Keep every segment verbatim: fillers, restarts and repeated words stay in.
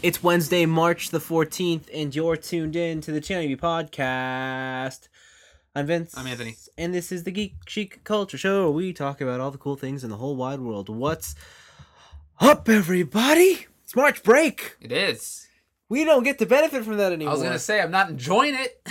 It's Wednesday, March the fourteenth, and you're tuned in to the Channel U podcast. I'm Vince. I'm Anthony. And this is the Geek Chic Culture Show. We talk about all the cool things in the whole wide world. What's up, everybody? It's March break. It is. We don't get to benefit from that anymore. I was going to say, I'm not enjoying it.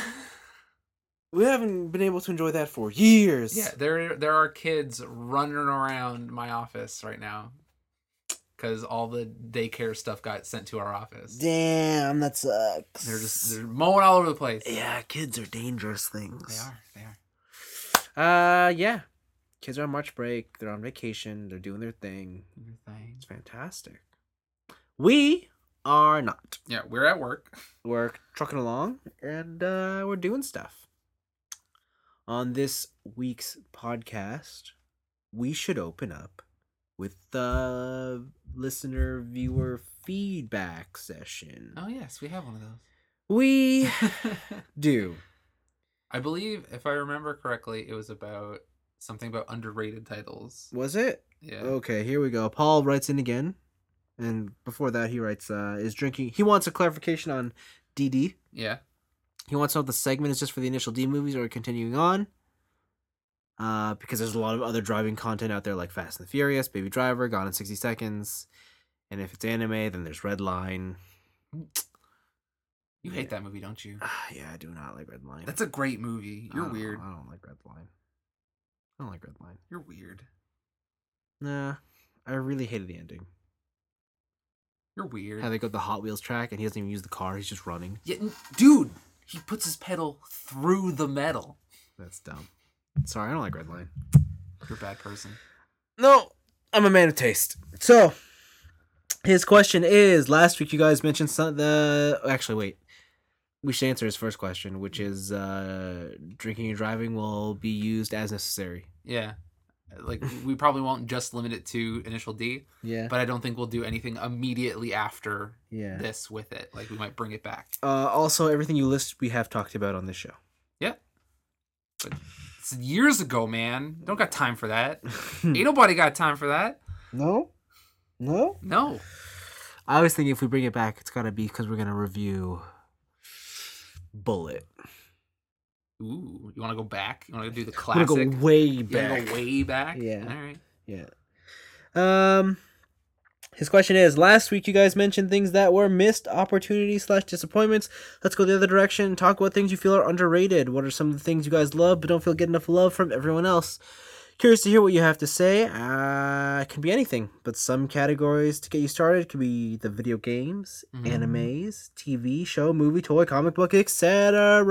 We haven't been able to enjoy that for years. Yeah, there there are kids running around my office right now because all the daycare stuff got sent to our office. Damn, that sucks. They're just they're mowing all over the place. Yeah, kids are dangerous things. They are. They are. Uh, yeah. Kids are on March break. They're on vacation. They're doing their thing. It's fantastic. We are not. Yeah, we're at work. We're trucking along, and uh, we're doing stuff. On this week's podcast, we should open up with the listener viewer feedback session. Oh, yes, we have one of those. We do. I believe, if I remember correctly, it was about something about underrated titles. Was it? Yeah. Okay, here we go. Paul writes in again. And before that, he writes, uh, is drinking... He wants a clarification on D D. Yeah. He wants to know if the segment is just for the initial D movies or continuing on. Uh, because there's a lot of other driving content out there like Fast and the Furious, Baby Driver, Gone in sixty seconds. And if it's anime, then there's Red Line. You yeah. hate that movie, don't you? Yeah, I do not like Red Line. That's a great movie. You're I weird. I don't like Red Line. I don't like Red Line. You're weird. Nah, I really hated the ending. You're weird. How they go to the Hot Wheels track and he doesn't even use the car, he's just running. Yeah, dude, he puts his pedal through the metal. That's dumb. Sorry, I don't like Red Line. You're a bad person. No, I'm a man of taste. So, his question is, last week you guys mentioned some, the... Actually, wait. We should answer his first question, which is, uh, drinking and driving will be used as necessary. Yeah. Like, we probably won't just limit it to initial D. Yeah. But I don't think we'll do anything immediately after yeah. this with it. Like, we might bring it back. Uh, also, everything you list, we have talked about on this show. Yeah. But it's years ago, man. Don't got time for that. Ain't nobody got time for that. No? No? No. I always think if we bring it back, it's got to be because we're going to review Bullet. Ooh, you want to go back? You want to do the classic? I'm going to go way You back. want to go way back? Yeah. All right. Yeah. Um, his question is, last week you guys mentioned things that were missed opportunities slash disappointments. Let's go the other direction and talk about things you feel are underrated. What are some of the things you guys love but don't feel get enough love from everyone else? Curious to hear what you have to say. Uh, it can be anything, but some categories to get you started could be the video games, mm-hmm. animes, T V show, movie, toy, comic book, et cetera.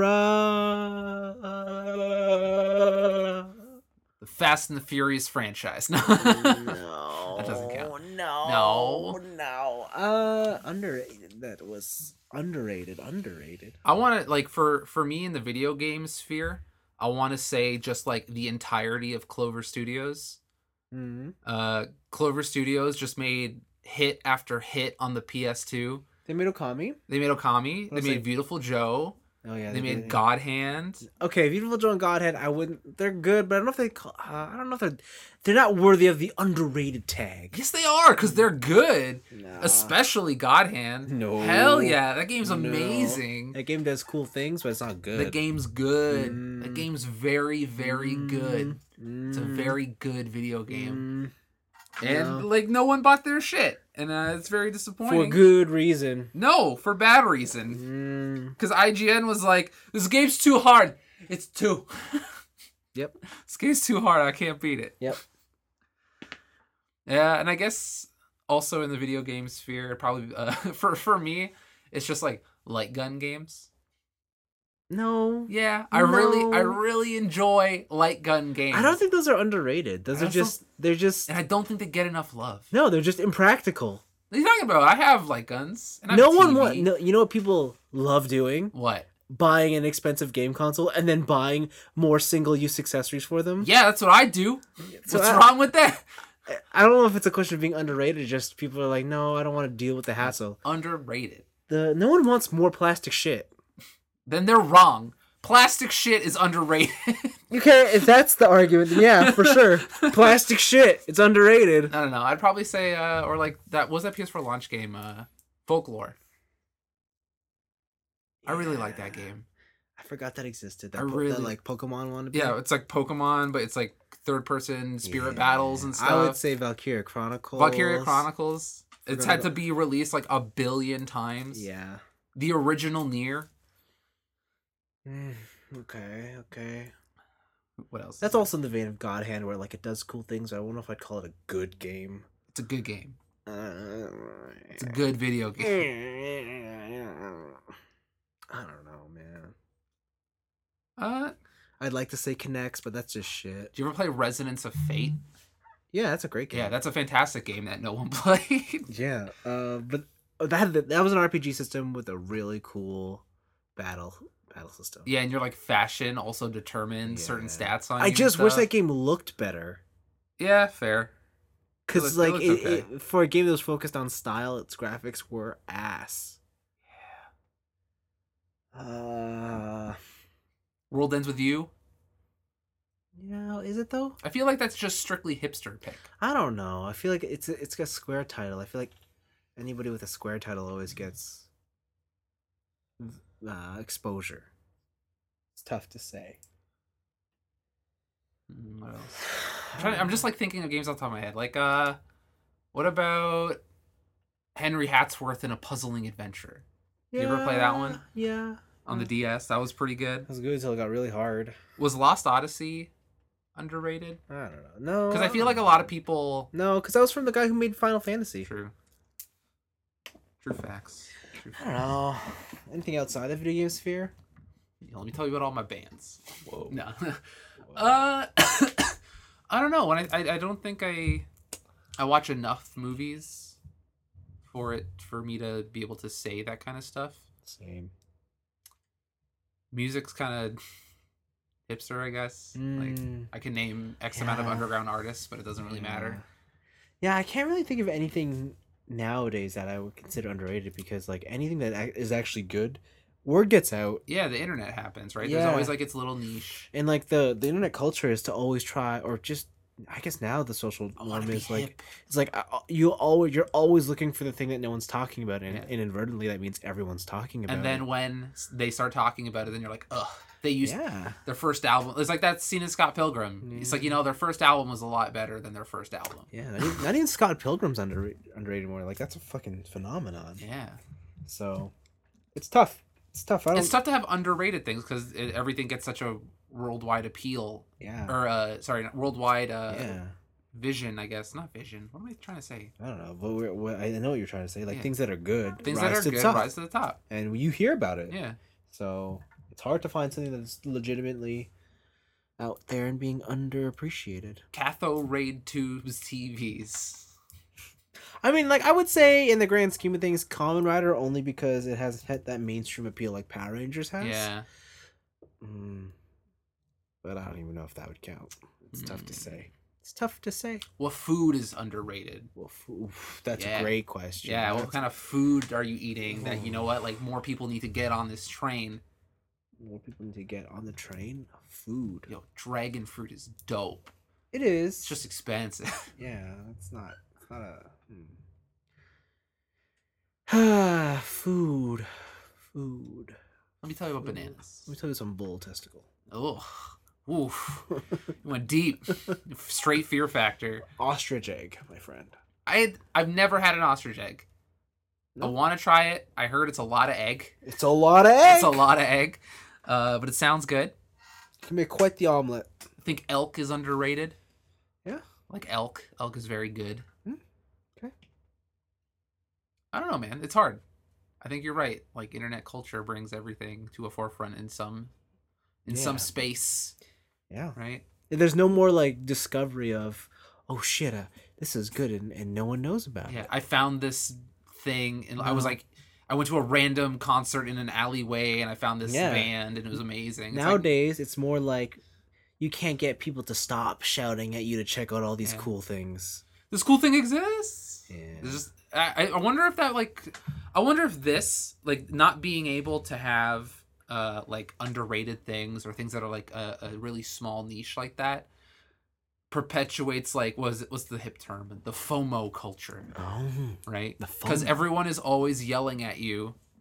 The Fast and the Furious franchise. No, no, that doesn't count. No, no, no. Uh, underrated. That was underrated. Underrated. I want to like for for me in the video game sphere. I want to say just like the entirety of Clover Studios. Mm-hmm. Uh, Clover Studios just made hit after hit on the P S two. They made Okami. They made Okami. They made like... Beautiful Joe. Oh yeah. They, they made did. God Hand. Okay, Beautiful Joe and God Hand. I wouldn't. They're good, but I don't know if they. Call, uh, I don't know if they're. They're not worthy of the underrated tag. Yes, they are, because they're good. Nah. Especially God Hand. No. Hell yeah, that game's no. amazing. That game does cool things, but it's not good. The game's good. Mm. The game's very, very mm. good. Mm. It's a very good video game. Mm. And, no. like, no one bought their shit. And uh, it's very disappointing. For good reason. No, for bad reason. Because Mm. I G N was like, this game's too hard. It's two. Yep. This game's too hard. I can't beat it. Yep. Yeah, and I guess also in the video game sphere, probably uh, for for me, it's just like light gun games. No. Yeah, I no. really, I really enjoy light gun games. I don't think those are underrated. Those I are just, they're just... And I don't think they get enough love. No, they're just impractical. What are you talking about? I have light guns. And I No have one T V. wants... No, you know what people love doing? What? Buying an expensive game console and then buying more single-use accessories for them. Yeah, that's what I do. So What's I, wrong with that? I don't know if it's a question of being underrated. Just people are like, no, I don't want to deal with the hassle. Underrated. The no one wants more plastic shit. Then they're wrong. Plastic shit is underrated. Okay, if that's the argument, then yeah, for sure. Plastic shit, it's underrated. I don't know. I'd probably say, uh, or like that was that P S four launch game, uh, Folklore. I really like that game. I forgot that existed. That, I po- really that like Pokemon one. Yeah, it's like Pokemon, but it's like third person spirit Yeah. battles and stuff. I would say Valkyria Chronicles. Valkyria Chronicles. It's Forgot had to about- be released like a billion times. Yeah. The original Nier. Mm, okay, okay. What else? That's also in the vein of God Hand, where like it does cool things. But I don't know if I'd call it a good game. It's a good game. Uh, It's a good video game. I don't know, man. Uh, I'd like to say Connects, but that's just shit. do you ever play Resonance of Fate? Yeah, that's a great game. Yeah, that's a fantastic game that no one played. Yeah, uh, but that that was an R P G system with a really cool battle battle system. Yeah, and your like fashion also determines certain Yeah. stats on I you and just wish stuff. that game looked better. Yeah, fair. Because It looked- like it it, looked okay. it, for a game that was focused on style, its graphics were ass. Uh, World Ends With You. yeah, is it though? I feel like that's just strictly hipster pick. I don't know. I feel like it's a, it's a Square title. I feel like anybody with a Square title always gets uh, exposure. It's tough to say. Mm, What else? I'm, trying, I'm just like thinking of games off the top of my head. Like, uh, what about Henry Hatsworth in A Puzzling Adventure you ever play that one? Yeah, on the D S? That was pretty good. it was good until it got really hard. Was Lost Odyssey underrated? I don't know. No, Because I feel like a lot of people. No, because that was from the guy who made Final Fantasy. True. True facts. True I don't know. Anything outside the video game sphere? Yeah, let me tell you about all my bands. Whoa. No. uh, I don't know. When I, I I don't think I I watch enough movies for it for me to be able to say that kind of stuff. Same. Music's kind of hipster, I guess. Like Mm, I can name X amount of yeah. underground artists, but it doesn't really yeah. matter. Yeah, I can't really think of anything nowadays that I would consider underrated because like anything that ac- is actually good, word gets out, Yeah, the internet happens, right? There's Yeah. always like its little niche. and like the the internet culture is to always try or just. I guess now the social I want norm to be is like hip. it's like uh, you always you're always looking for the thing that no one's talking about, and Yeah. inadvertently that means everyone's talking about. And then it. when they start talking about it, then you're like, ugh. They used yeah, their first album. It's like that scene in Scott Pilgrim. It's like, you know, their first album was a lot better than their first album. yeah. Not even, not even Scott Pilgrim's under underrated more. Like that's a fucking phenomenon. Yeah. So it's tough. It's tough. I don't. It's tough to have underrated things because everything gets such a worldwide appeal. Yeah. Or, uh, sorry, not worldwide uh, yeah. vision, I guess. Not vision. What am I trying to say? I don't know, but we're, we're, I know what you're trying to say. Like Yeah. things that are good, Things rise that are to the good top, rise to the top. and you hear about it. Yeah. So it's hard to find something that's legitimately out there and being underappreciated. Cathode Raid Tubes T Vs. I mean, like I would say, in the grand scheme of things, Kamen Rider only because it has had that mainstream appeal like Power Rangers has. Yeah. Mm, but I don't even know if that would count. It's tough to Mm. say. It's tough to say. What food is underrated? Well, f- oof, that's Yeah. a great question. Yeah, what That's- kind of food are you eating that, you know what, like more people need to get on this train? more people need to get on the train. Food. Yo, dragon fruit is dope. It is. It's just expensive. Yeah, it's not. It's not a. Hmm. food, food. Let me tell you about bananas. Let me tell you some bull testicle. Oh, oof. You went deep. Straight fear factor. Ostrich egg, my friend. I I've never had an ostrich egg. I Nope. want to try it. I heard it's a lot of egg. It's a lot of egg. It's a lot of egg, uh, but it sounds good. Can make quite the omelet. I think elk is underrated. Yeah. Like elk. Elk is very good. Hmm, okay. I don't know, man. It's hard. I think you're right. Like internet culture brings everything to a forefront in some in some Yeah. space, Yeah. right? There's no more like discovery of, oh shit, uh, this is good, and, and no one knows about Yeah, it. I found this thing and I was No. like I went to a random concert in an alleyway and I found this Yeah. band and it was amazing. It's like, Nowadays, it's more like you can't get people to stop shouting at you to check out all these Yeah. cool things. this cool thing exists. Yeah. It's just I, I wonder if that like I wonder if this like not being able to have uh like underrated things or things that are like a, a really small niche like that perpetuates like was it what's the hip term, the FOMO culture, Oh. right? The Because FOMO. everyone is always yelling at you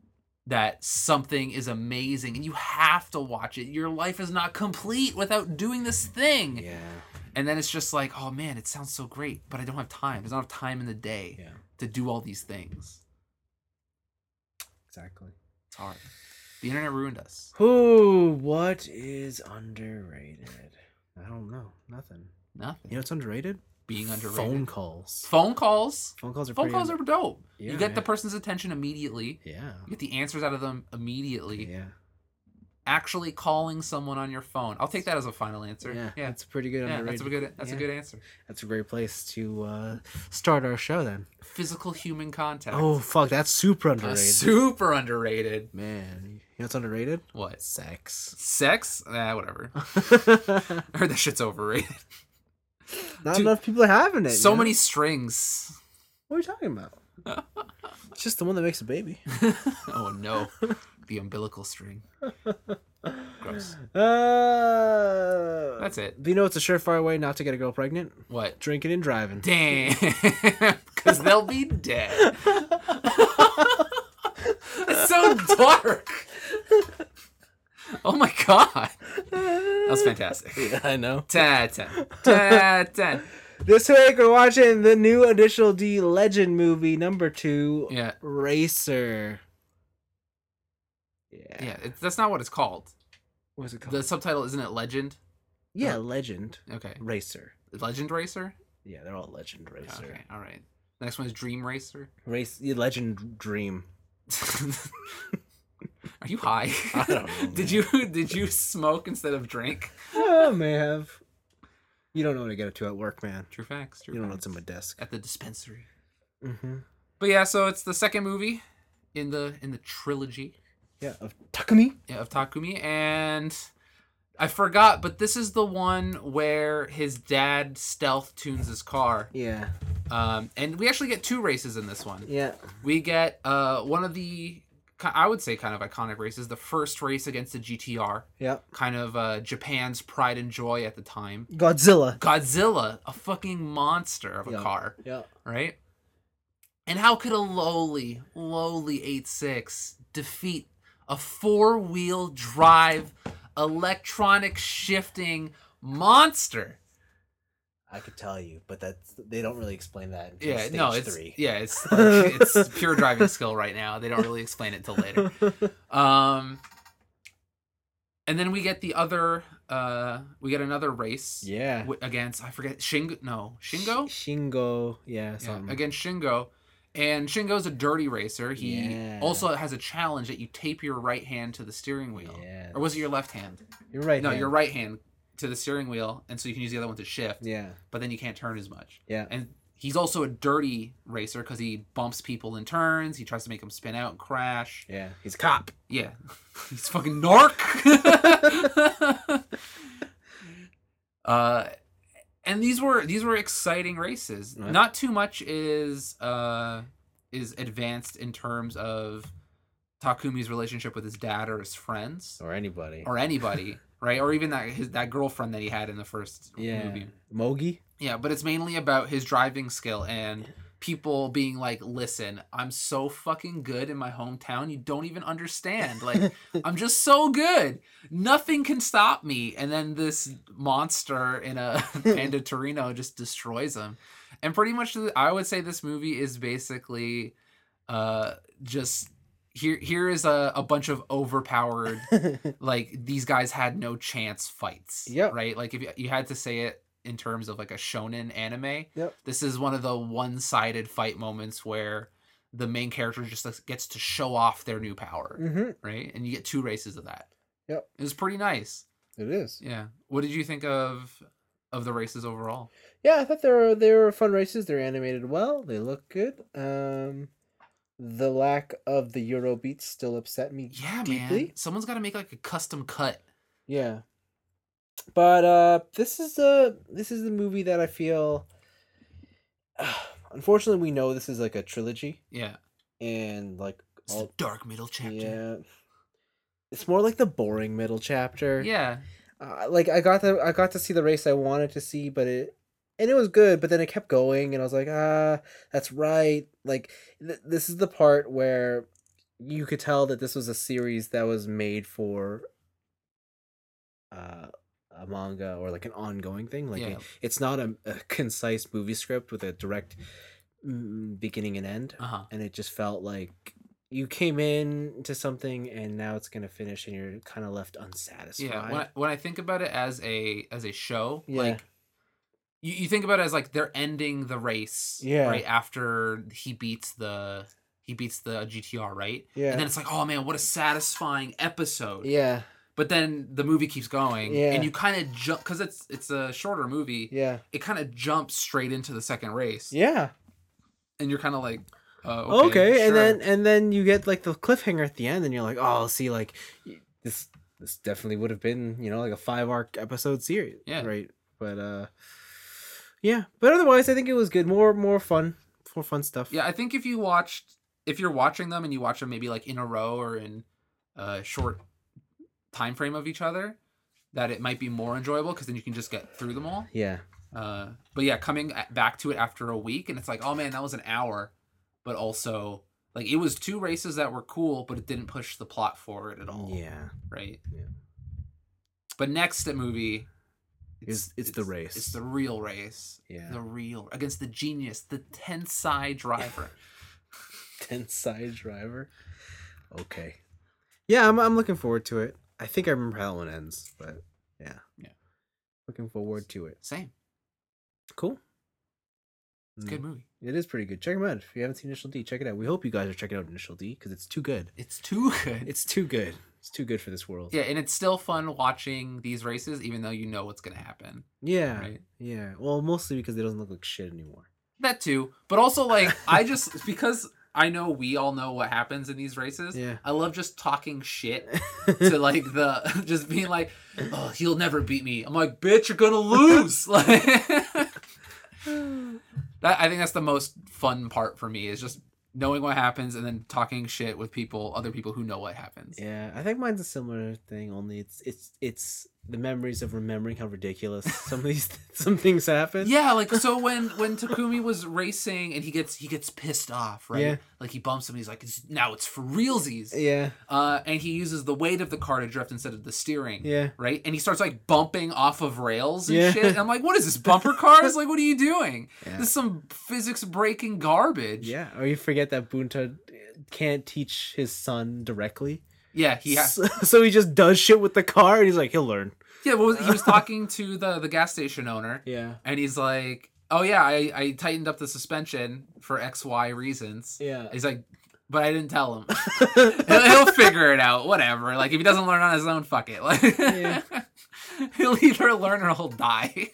that something is amazing and you have to watch it. Your life is not complete without doing this thing. Yeah. And then it's just like, oh man, it sounds so great, but I don't have time. There's not enough time in the day Yeah. to do all these things. Exactly. It's hard. The internet ruined us. Ooh, what is underrated? I don't know. Nothing. Nothing. You know what's underrated? Being underrated. Phone calls. Phone calls. Phone calls are Phone pretty calls under- are dope. Yeah, you get yeah. the person's attention immediately. Yeah. You get the answers out of them immediately. Yeah. Actually calling someone on your phone. I'll take that as a final answer. Yeah. Yeah. That's a pretty good Yeah, underrated. that's a good that's Yeah. a good answer. That's a great place to uh, start our show then. Physical human contact. Oh, fuck. That's super Uh, underrated. super underrated. Man. You know what's underrated? What? Sex. Sex? Ah, whatever. I heard that shit's overrated. Not Dude, enough people are having it. So you know? many strings. What are you talking about? It's just the one that makes a baby. Oh no. The umbilical string. Gross. Uh, That's it. Do you know it's a surefire way not to get a girl pregnant? What? Drinking and driving. Damn. Because they'll be dead. It's so dark. Oh my god. That was fantastic. Yeah, I know. ten, ten. ten, ten. This week we're watching the new Initial D Legend movie number two, Yeah. Racer. Yeah. Yeah, it's, that's not what it's called. What's it called? The subtitle, isn't it Legend? Yeah, Legend Okay. Racer. Legend Racer? Yeah, they're all Legend Racer. Okay, all right. Next one is Dream Racer. Race, yeah, Legend Dream. Are you high? I don't know, Did man. you did you smoke instead of drink? Oh, may have. You don't know what to get up to at work, man. True facts. True You don't know facts. what's in my desk. At the dispensary. Mm-hmm. But yeah, so it's the second movie in the in the trilogy Yeah, of Takumi. of Takumi, and I forgot, but this is the one where his dad stealth tunes his car. Yeah, Um, and we actually get two races in this one. yeah, We get uh one of the ki- I would say kind of iconic races, the first race against the G T R, yeah. kind of uh, Japan's pride and joy at the time. Godzilla. Godzilla, a fucking monster of a Yeah. car, Yeah. right? And how could a lowly, lowly eight six defeat a four-wheel drive, electronic shifting monster? I could tell you, but that's they don't really explain that until Yeah, stage no, it's three. yeah, it's like, it's pure driving skill right now. They don't really explain it till later. Um, and then we get the other, uh, we get another race. Yeah. w- against I forget Shingo. No, Shingo. Shingo. Yeah, Yeah, something. against Shingo. And Shingo's a dirty racer. He Yeah. also has a challenge that you tape your right hand to the steering wheel. Yeah. Or was it your left hand? You're right. No, hand. your right hand to the steering wheel, and so you can use the other one to shift. Yeah. But then you can't turn as much. Yeah. And he's also a dirty racer because he bumps people in turns. He tries to make them spin out and crash. Yeah. He's a cop. Yeah. He's fucking narc. uh and these were these were exciting races. Right. Not too much is uh is advanced in terms of Takumi's relationship with his dad or his friends Or anybody. or anybody, right? Or even that his that girlfriend that he had in the first yeah. movie. Mogi. Yeah, but it's mainly about his driving skill and people being like, listen, I'm so fucking good in my hometown, you don't even understand. Like, I'm just so good. Nothing can stop me. And then this monster in a Panda Torino just destroys him. And pretty much, I would say this movie is basically uh, just... Here, here is a, a bunch of overpowered, like, these guys had no chance fights. Yep. Right? Like, if you, you had to say it in terms of like a shonen anime, Yep. this is one of the one-sided fight moments where the main character just like, gets to show off their new power, Mm-hmm. right? And you get two races of that. Yep. It was pretty nice. It is. Yeah. What did you think of of the races overall? Yeah, I thought they were they were fun races. They're animated well. They look good. Um, the lack of the Euro beats still upset me Yeah, deeply. man. Someone's got to make like a custom cut. Yeah. But uh this is the this is the movie that I feel unfortunately we know this is like a trilogy Yeah. and like It's the all dark middle chapter. yeah. It's more like the boring middle chapter. Yeah. Uh, like I got the I got to see the race I wanted to see, but it and it was good, but then it kept going and I was like, "Ah, that's right." Like th- this is the part where you could tell that this was a series that was made for uh, a manga or like an ongoing thing. Like Yeah. it, it's not a, a concise movie script with a direct mm, beginning and end, Uh-huh. and it just felt like you came in to something and now it's gonna finish and you're kind of left unsatisfied. Yeah, when I, when I think about it as a as a show, Yeah. like you, you think about it as like they're ending the race Yeah. right after he beats the he beats the G T R, right? Yeah. And then it's like, oh man, what a satisfying episode. Yeah, But then the movie keeps going, Yeah. and you kind of jump because it's it's a shorter movie. yeah, It kind of jumps straight into the second race, yeah. and you're kind of like, uh, Okay, okay, and sure. then and then you get like the cliffhanger at the end, and you're like, oh, see, like y- this this definitely would have been, you know, like a five arc episode series, Yeah. right? But uh, yeah. But otherwise, I think it was good. More more fun, more fun stuff. Yeah, I think if you watched, if you're watching them and you watch them maybe like in a row or in a short time frame of each other, that it might be more enjoyable because then you can just get through them all. yeah, Uh, but yeah, coming a- back to it after a week and it's like, oh man, that was an hour, but also like it was two races that were cool, but it didn't push the plot forward at all. yeah. Right. Yeah. But next at movie, It's- it's the race. It's the real race. Yeah. The real against the genius, the Tensai driver. Tensai driver. Okay. Yeah, I'm I'm looking forward to it. I think I remember how that one ends, but yeah, Yeah. looking forward to it. Same. Cool. It's a good movie. It is pretty good. Check them out. If you haven't seen Initial D, check it out. We hope you guys are checking out Initial D because it's too good. It's too good. It's too good. It's too good for this world. Yeah, and it's still fun watching these races, even though you know what's gonna happen. Yeah. Right. Yeah. Well, mostly because it doesn't look like shit anymore. That too, but also like I just because I know we all know what happens in these races. Yeah. I love just talking shit to like the just being like, oh, he'll never beat me. I'm like, bitch, you're gonna lose. Like that. I think that's the most fun part for me is just knowing what happens and then talking shit with people, other people who know what happens. Yeah, I think mine's a similar thing. Only it's it's it's the memories of remembering how ridiculous some of these some things happen. Yeah, like so when when Takumi was racing and he gets he gets pissed off, right? Yeah. Like he bumps him. He's like, it's, now it's for realsies. Yeah. Uh, and he uses the weight of the car to drift instead of the steering. Yeah. Right. And he starts like bumping off of rails and Yeah. shit. And I'm like, what is this bumper cars? Like, what are you doing? Yeah. This is some physics breaking garbage. Yeah. Or you forget that Bunta can't teach his son directly. Yeah. He has. So, so he just does shit with the car, and he's like, he'll learn. Yeah. What was, he was talking to the the gas station owner. Yeah. And he's like, oh yeah, I I tightened up the suspension for X Y reasons. Yeah. He's like, but I didn't tell him. he'll, he'll figure it out. Whatever. Like if he doesn't learn on his own, fuck it. Like Yeah. he'll either learn or he'll die.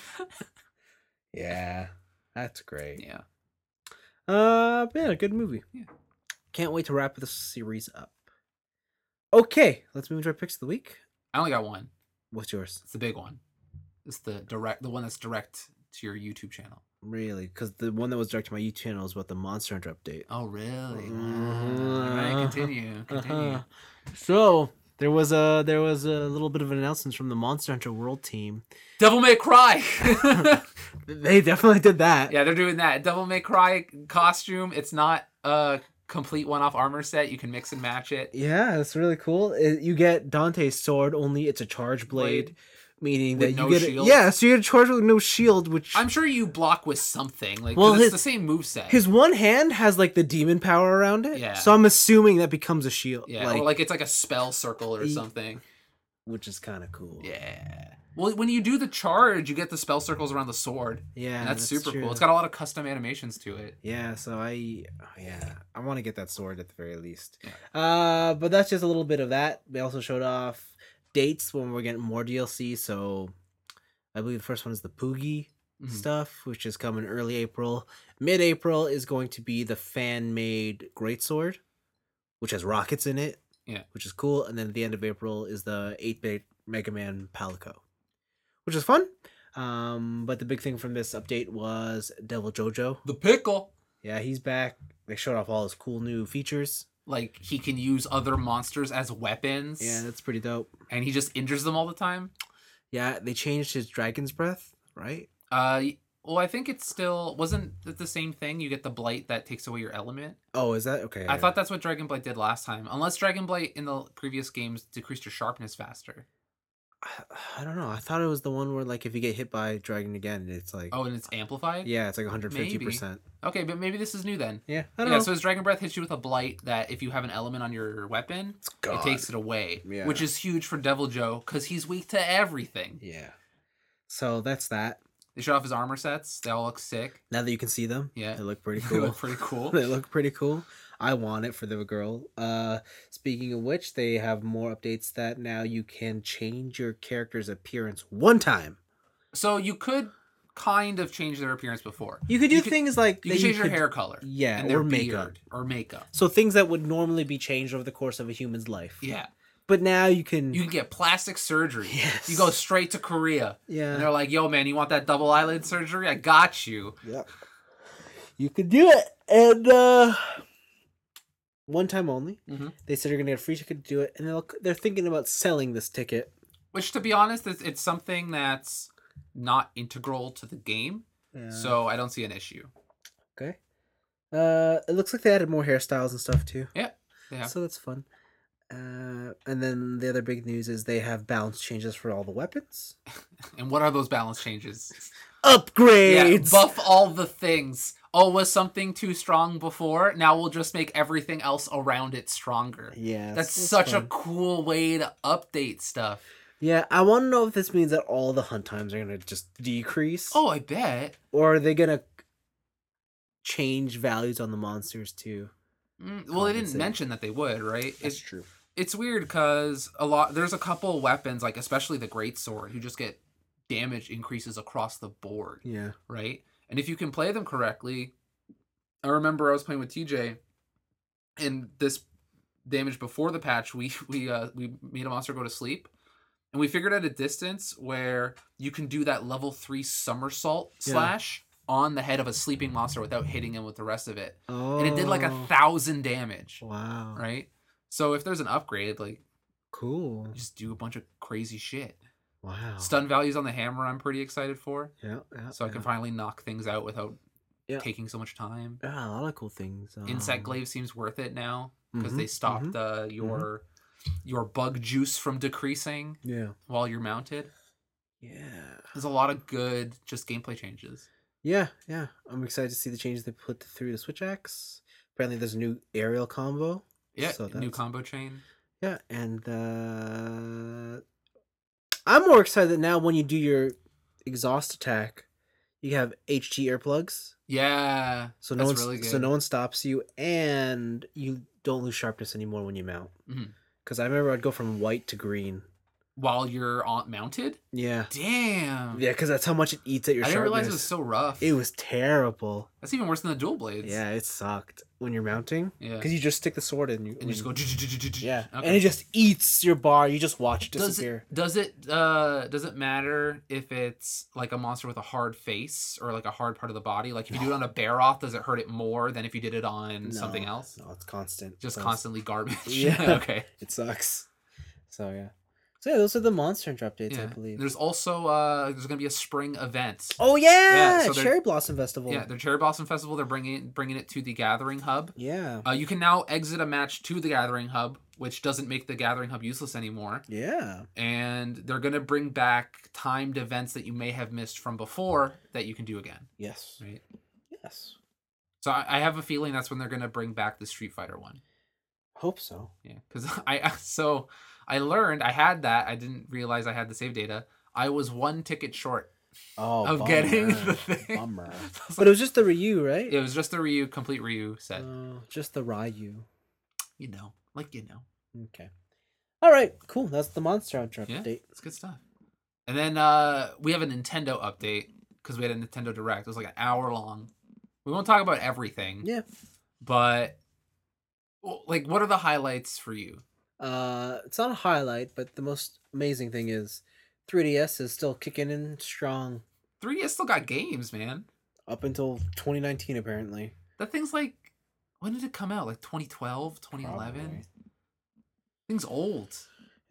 Yeah. That's great. Yeah. Uh, but yeah, good movie. Yeah. Can't wait to wrap this series up. Okay, let's move to our picks of the week. I only got one. What's yours? It's the big one. It's the direct, the one that's direct to your YouTube channel. Really? Because the one that was direct to my YouTube channel is about the Monster Hunter update. Oh, really? Mhm. All right, continue. Continue. Uh-huh. So there was a there was a little bit of an announcement from the Monster Hunter World team. Devil May Cry. They definitely did that. Yeah, they're doing that. Devil May Cry costume. It's not a complete one-off armor set. You can mix and match it. Yeah, it's really cool. It, you get Dante's sword, only it's a charge blade, Blade. meaning With that no you get shield? it. Yeah, so you get a charge with no shield, which I'm sure you block with something. Like, Well, well, it's his- the same move set. his one hand has like the demon power around it. Yeah. So I'm assuming that becomes a shield. yeah, like, or like it's like a spell circle or Ye- something. which is kind of cool. Yeah. Well, when you do the charge, you get the spell circles around the sword. Yeah, And that's, super true. cool. It's got a lot of custom animations to it. Yeah, so I oh, yeah, I want to get that sword at the very least. Yeah. Uh, but that's just a little bit of that. They also showed off dates when we're getting more D L C. So I believe the first one is the Poogie Mhm. stuff, which is coming early April. Mid-April is going to be the fan-made greatsword, which has rockets in it. Yeah. Which is cool. And then at the end of April is the eight-bit Mega Man Palico, which is fun. Um, but the big thing from this update was Devil Jojo. The pickle. Yeah, he's back. They showed off all his cool new features. Like, he can use other monsters as weapons. Yeah, that's pretty dope. And he just injures them all the time. Yeah, they changed his Dragon's Breath, right? Uh, Well, I think it's still wasn't it the same thing. You get the blight that takes away your element. Oh, is that okay? I thought that's what Dragon Blight did last time. Unless Dragon Blight in the previous games decreased your sharpness faster. I, I don't know. I thought it was the one where like if you get hit by dragon again, it's like Oh, and it's amplified. yeah, it's like one hundred fifty percent. Okay, but maybe this is new then. Yeah, I don't Yeah, know. so his Dragon Breath hits you with a blight that if you have an element on your weapon, It's gone. it takes it away, Yeah. which is huge for Devil Joe because he's weak to everything. Yeah. So that's that. They showed off his armor sets. They all look sick. Now that you can see them, Yeah. they look pretty They cool. look pretty cool. They look pretty cool. I want it for the girl. Uh, speaking of which, they have more updates that now you can change your character's appearance one time. So you could kind of change their appearance before. You could do You could- things like You that can change could- their hair color. yeah, and their or makeup. beard or makeup. So things that would normally be changed over the course of a human's life. Yeah. But now you can. You can get plastic surgery. Yes. You go straight to Korea. Yeah. And they're like, yo, man, you want that double eyelid surgery? I got you. Yeah. You could do it. And uh one time only. Mm-hmm. They said you're gonna get a free ticket to do it, and they'll, they're thinking about selling this ticket. Which, to be honest, it's, it's something that's not integral to the game. Yeah. So I don't see an issue. Okay. Uh, it looks like they added more hairstyles and stuff too. Yeah. Yeah. So that's fun. Uh, and then the other big news is they have balance changes for all the weapons. And what are those balance changes? Upgrades. Yeah, buff all the things. Oh, was something too strong before? Now we'll just make everything else around it stronger. Yeah. That's such a cool way to update stuff. Yeah, I want to know if this means that all the hunt times are gonna just decrease. Oh, I bet. Or are they gonna change values on the monsters too? Mm, well, they didn't Compensate. mention that they would, right? That's It's true. it's weird because a lot there's a couple weapons, like especially the greatsword, who just get damage increases across the board, Yeah. right? And if you can play them correctly, I remember I was playing with T J, and this damage before the patch, we we uh we made a monster go to sleep, and we figured out a distance where you can do that level three somersault Yeah. slash on the head of a sleeping monster without hitting him with the rest of it, Oh. and it did like a thousand damage, Wow. right? So if there's an upgrade, like Cool. just do a bunch of crazy shit. Wow. Stun values on the hammer, I'm pretty excited for, Yeah. Yeah. so I can yeah. finally knock things out without Yeah. taking so much time. Yeah, a lot of cool things. Um, Insect glaive seems worth it now because mhm, they stopped mhm, uh, your your bug juice from decreasing Yeah. while you're mounted. Yeah. There's a lot of good just gameplay changes. Yeah. Yeah. I'm excited to see the changes they put through the switch axe. Apparently, there's a new aerial combo. Yeah, So new that's- combo chain. Yeah, and uh, I'm more excited that now when you do your exhaust attack, you have H G earplugs. Yeah, So no that's one, really good. so no one stops you, and you don't lose sharpness anymore when you mount. Mhm. Because I remember I'd go from white to green. While you're on mounted. Yeah, Damn. yeah, because that's how much it eats at your I didn't sharpness. realize it was so rough. It was terrible. That's even worse than the dual blades. Yeah, it sucked when you're mounting. Yeah. Because you just stick the sword in. You, And you just go. Yeah, Okay. and it just eats your bar. You just watch it Does disappear. it does it uh does it matter if it's like a monster with a hard face or like a hard part of the body? Like if you do it on a Baroth, does it hurt it more than if you did it on something No, else? No, it's constant. Just So constantly garbage. Yeah. Okay. It sucks. So yeah. So yeah, those are the Monster Hunter updates, Yeah. I believe. There's also uh there's gonna be a spring event. Oh yeah, Yeah, so they're- Cherry Blossom Festival. Yeah, the Cherry Blossom Festival. They're bringing bringing it to the Gathering Hub. Yeah. Uh, you can now exit a match to the Gathering Hub, which doesn't make the Gathering Hub useless anymore. Yeah. And they're gonna bring back timed events that you may have missed from before that you can do again. Yes. Right. Yes. So I, I have a feeling that's when they're gonna bring back the Street Fighter one. Hope so. Yeah, because I so I learned I had that. I didn't realize I had the save data. I was one ticket short Oh, of bummer. getting the thing. Bummer. I was But it was just the Ryu, right? It was just the Ryu, complete Ryu set. Oh, just the Ryu. You know, like you know. Okay. All right. Cool. That's the Monster Hunter Yeah, update. it's good stuff. And then uh we have a Nintendo update because we had a Nintendo Direct. It was like an hour long. We won't talk about everything. Yeah. But well, like, what are the highlights for you? Uh, it's not a highlight, but the most amazing thing is three D S is still kicking in strong three D S still got games, man. up until twenty nineteen, apparently. That thing's like, when did it come out? Like twenty twelve, twenty eleven? Probably. Thing's old.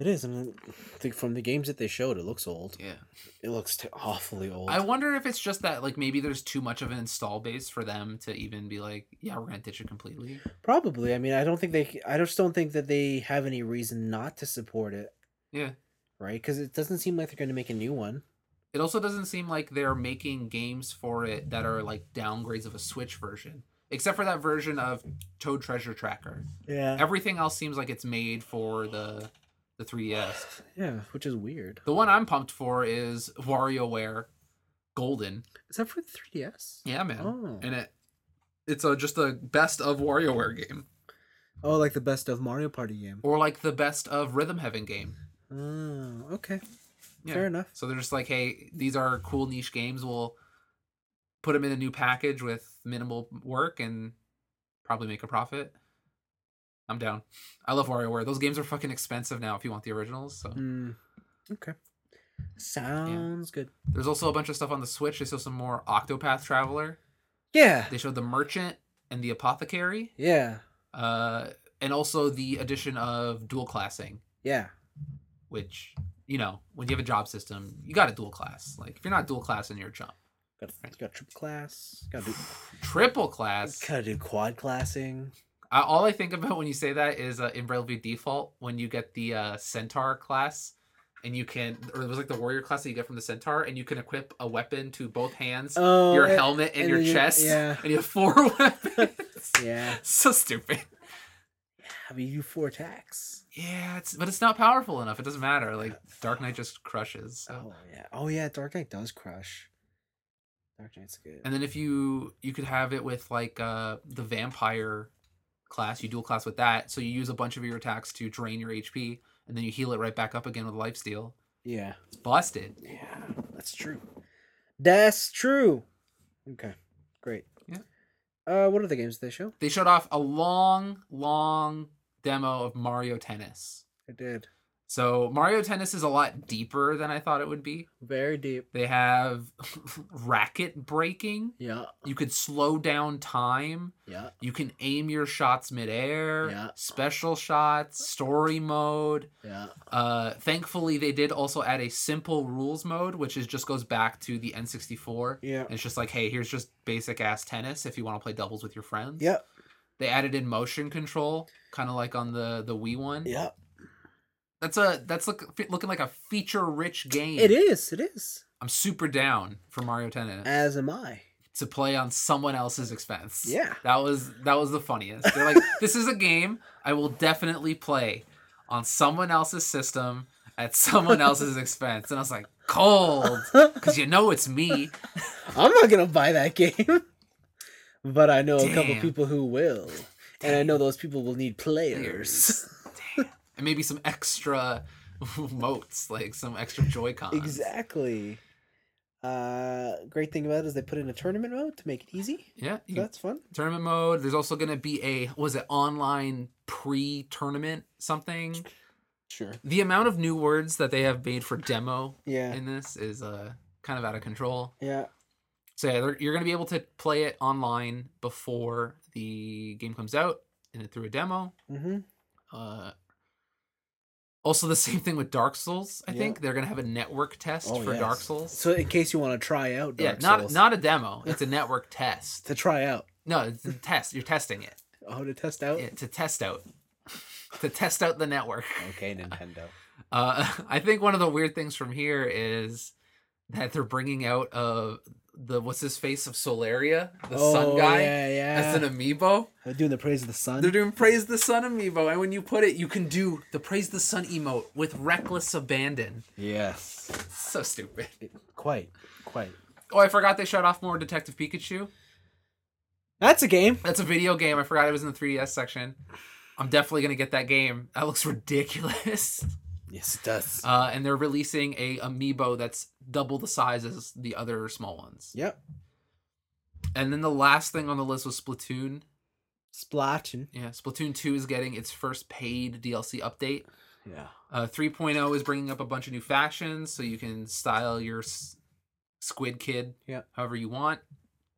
It is. I mean, think from the games that they showed, it looks old. Yeah. It looks t- awfully old. I wonder if it's just that like maybe there's too much of an install base for them to even be like, yeah, we're gonna ditch it completely. Probably. I mean, I don't think they. I just don't think that they have any reason not to support it. Yeah. Right? Because it doesn't seem like they're going to make a new one. It also doesn't seem like they're making games for it that are like downgrades of a Switch version, except for that version of Toad Treasure Tracker. Yeah. Everything else seems like it's made for the the three D S. Yeah, which is weird. The one I'm pumped for is WarioWare Golden. Is that for the three D S? Yeah, man. Oh. And it it's a just a best of WarioWare game. Oh, like the best of Mario Party game. Or like the best of Rhythm Heaven game. Oh, okay. Yeah. Fair enough. So they're just like, hey, these are cool niche games. We'll put them in a new package with minimal work and probably make a profit. I'm down. I love WarioWare. Those games are fucking expensive now if you want the originals. So Mm, okay. Sounds yeah. good. There's also a bunch of stuff on the Switch. They showed some more Octopath Traveler. Yeah. They showed the Merchant and the Apothecary. Yeah. Uh, and also the addition of dual classing. Yeah. Which, you know, when you have a job system, you got to dual class. Like, if you're not dual classing, you're a chump. Got to, you got triple class. Got to do triple class. Got to do quad classing. I, all I think about when you say that is uh, in Bravely Default when you get the uh, Centaur class, and you can, or it was like the Warrior class that you get from the Centaur, and you can equip a weapon to both hands, oh, your and, helmet, and, and your you, chest, yeah. and you have four weapons. Yeah, so stupid. Yeah, I mean, you four attacks. Yeah, it's but it's not powerful enough. It doesn't matter. Like Dark Knight just crushes. So. Oh yeah. Oh yeah. Dark Knight does crush. Dark Knight's good. And then if you you could have it with like uh the vampire class, you dual class with that. So you use a bunch of your attacks to drain your H P, and then you heal it right back up again with lifesteal. Yeah. It's busted. Yeah, that's true. That's true. Okay. Great. Yeah. Uh, what are the games they show? They showed off a long, long demo of Mario Tennis. It did. So Mario Tennis is a lot deeper than I thought it would be. Very deep. They have racket breaking. Yeah. You could slow down time. Yeah. You can aim your shots midair. Yeah. Special shots, story mode. Yeah. Uh, thankfully, they did also add a simple rules mode, which is just goes back to the N sixty-four. Yeah. And it's just like, hey, here's just basic ass tennis if you want to play doubles with your friends. Yep. They added in motion control, kind of like on the the Wii one. Yep. That's a that's look, looking like a feature rich game. It is. It is. I'm super down for Mario Tennis. As am I. To play on someone else's expense. Yeah. That was that was the funniest. They're like, this is a game I will definitely play on someone else's system at someone else's expense. And I was like, cold, because you know it's me. I'm not gonna buy that game, but I know Damn. a couple people who will, Damn. and I know those people will need players. Damn. And maybe some extra motes, like some extra Joy-Cons. Exactly. Uh, great thing about it is they put in a tournament mode to make it easy. Yeah, So that's fun. Tournament mode. There's also going to be a was it online pre-tournament something. Sure. The amount of new words that they have made for demo Yeah. in this is uh kind of out of control. Yeah. So yeah, they're- you're going to be able to play it online before the game comes out and through a demo. Mm-hmm. Uh, also, the same thing with Dark Souls. I Yeah. think they're going to have a network test Oh, for yes. Dark Souls. So in case you want to try out Dark yeah, not Souls. not a demo. It's a network test. to try out. No, it's a test. You're testing it. Oh, to test out? Yeah, to test out. To test out the network. Okay, Nintendo. Uh, I think one of the weird things from here is that they're bringing out uh the what's his face of Solaria, the oh, sun guy, yeah, yeah. as an amiibo. They're doing the Praise of the Sun. They're doing Praise the Sun amiibo, and when you put it, you can do the Praise the Sun emote with reckless abandon. Yes. So stupid. Quite. Quite. Oh, I forgot they showed off more Detective Pikachu. That's a game. That's a video game. I forgot it was in the three D S section. I'm definitely gonna get that game. That looks ridiculous. Yes, it does. Uh, and they're releasing a amiibo that's double the size as the other small ones. Yep. And then the last thing on the list was Splatoon. Splatoon. Yeah, Splatoon two is getting its first paid D L C update. Yeah. Uh, three point oh is bringing up a bunch of new factions, so you can style your s- Squid Kid Yeah. however you want.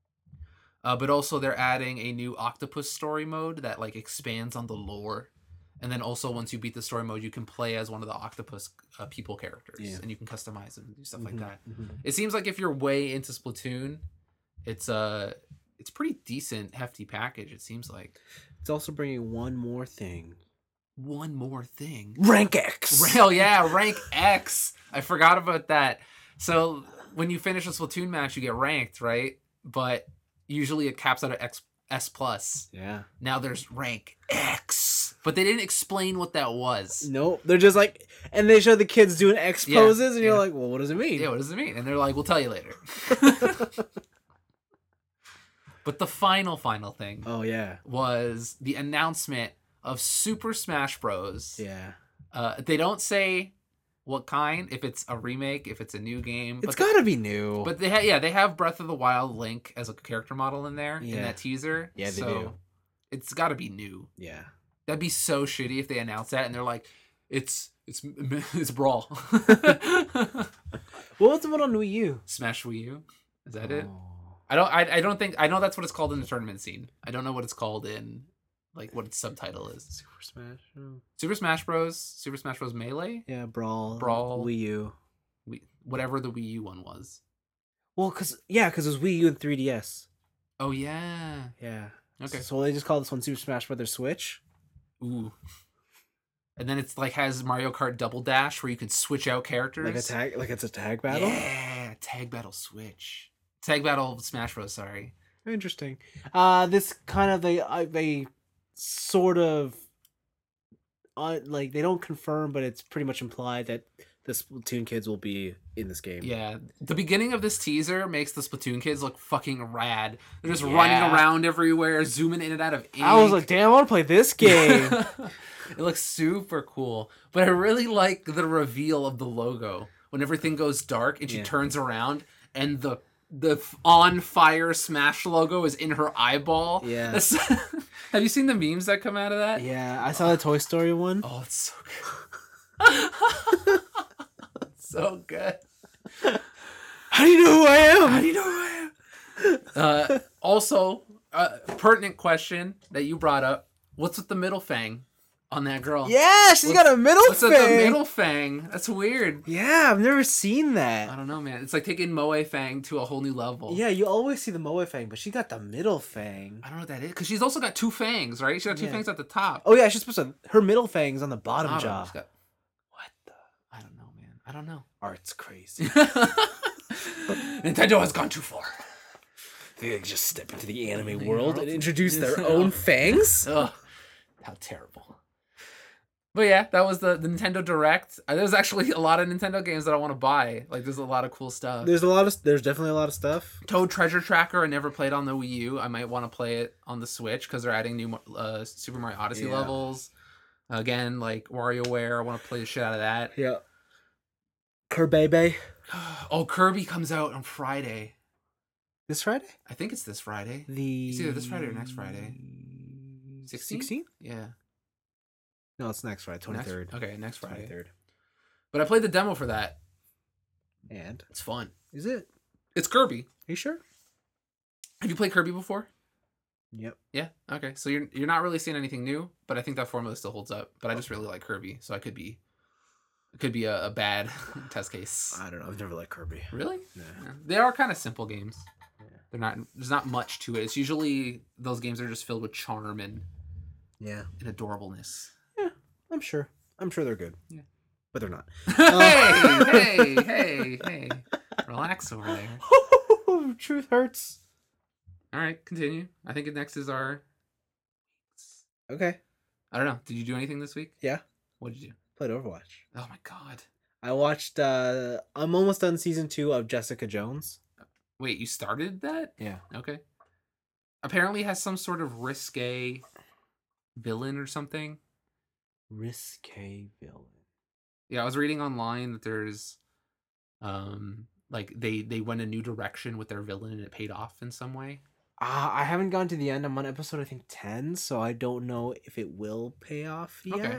Uh, but also they're adding a new Octopus story mode that like expands on the lore And then also once you beat the story mode, you can play as one of the octopus uh, people characters, Yeah. and you can customize them and do stuff like Mhm, that. mhm. It seems like if you're way into Splatoon, it's a it's pretty decent, hefty package. It seems like It's also bringing one more thing. one more thing. Rank X. Hell yeah, rank X. I forgot about that. So when you finish a Splatoon match, you get ranked, right? But usually it caps out at X S plus. Yeah. Now there's rank X, but they didn't explain what that was. Nope. They're just like, and they show the kids doing X Yeah, poses, and you're yeah. like, well, what does it mean? Yeah, what does it mean? And they're like, we'll tell you later. But the final, final thing Oh yeah. was the announcement of Super Smash Bros. Yeah. Uh, they don't say what kind, if it's a remake, if it's a new game. It's but they- gotta be new. But they ha- yeah, they have Breath of the Wild Link as a character model in there in Yeah. that teaser. Yeah, they so do. It's got to be new. yeah. That'd be so shitty if they announce that and they're like, it's it's it's Brawl. What was the one on Wii U? Smash Wii U. Is that it? Oh. I don't. I, I don't think. I know that's what it's called in the tournament scene. I don't know what it's called in, like, what its subtitle is. Super Smash. Oh. Super Smash Bros. Super Smash Bros. Melee. Yeah, Brawl. Brawl. Wii U. We, whatever the Wii U one was. Well, cause yeah, cause it was Wii U and three D S. Oh yeah. Yeah. Okay. So they just call this one Super Smash Brothers Switch. Ooh. And then it's like has Mario Kart Double Dash where you can switch out characters. Like a tag, like it's a tag battle. Yeah, tag battle Switch. Tag battle Smash Bros. Sorry. Interesting. Uh, this kind of they uh, they sort of uh, like they don't confirm, but it's pretty much implied that the Splatoon kids will be in this game. Yeah, the beginning of this teaser makes the Splatoon kids look fucking rad. They're just Yeah. running around everywhere, zooming in and out of ink. I was like, damn, I want to play this game. It looks super cool. But I really like the reveal of the logo when everything goes dark and she Yeah. turns around and the the on fire Smash logo is in her eyeball. Yeah. That's- Have you seen the memes that come out of that? Yeah, I saw the Toy Story one. Oh, it's so good. So good. How do you know who I am? How do you know who I am? Uh, also, a pertinent question that you brought up. What's with the middle fang on that girl? Yeah, she's What's- got a middle What's fang. with the middle fang? That's weird. Yeah, I've never seen I that. don't know, man. It's like taking Moe Fang to a whole new level. Yeah, you always see the Moe fang, but she got the middle fang. I don't know what that is. Because she's also got two fangs, right? She's got two Yeah. fangs at the top. Oh yeah, she's supposed to. Her middle fang's on the bottom Bottom. jaw. She's got- What the? I don't know, man. I don't know. Art's crazy. Nintendo has gone too far. They could just step into the anime The world world. and introduce their own fangs. Ugh, how terrible. But yeah, that was the, the Nintendo Direct. Uh, There's actually a lot of Nintendo games that I want to buy. Like, there's a lot of cool stuff. There's a lot of. There's definitely a lot of stuff. Toad Treasure Tracker, I never played on the Wii U. I might want to play it on the Switch because they're adding new uh, Super Mario Odyssey Yeah. levels. Again, like WarioWare, I want to play the shit out of that. Yeah. Kerbebe. Oh, Kirby comes out on Friday. This Friday? I think it's this Friday. The. It's either this Friday or next Friday. sixteenth? sixteenth? Yeah. No, it's next Friday, Next- twenty-third. okay, next Friday. twenty-third. But I played the demo for that. And It's fun. is it? It's Kirby. Are you sure? Have you played Kirby before? Yep. Yeah. Okay. So you're you're not really seeing anything new, but I think that formula still holds up. But I just really like Kirby, so I could be, it could be a, a bad test case. I don't know. I've never liked Kirby. Really? Nah. Yeah. They are kind of simple games. Yeah. They're not. There's not much to it. It's usually those games are just filled with charm and Yeah. and adorableness. I'm sure. I'm sure they're good. Yeah. But they're not. hey, hey, hey, hey! Relax over there. Truth hurts. All right, continue. I think next is our. Okay. I don't know. Did you do anything this week? Yeah. What did you do? Played Overwatch. Oh my god! I watched uh I'm almost done season two of Jessica Jones. Wait, you started that? Yeah. Okay. Apparently has some sort of risque villain or something. Risque villain. Yeah, I was reading online that there's um like they they went a new direction with their villain and it paid off in some way. Uh, I haven't gone to the end. I'm on episode I think ten, so I don't know if it will pay off yet. Okay.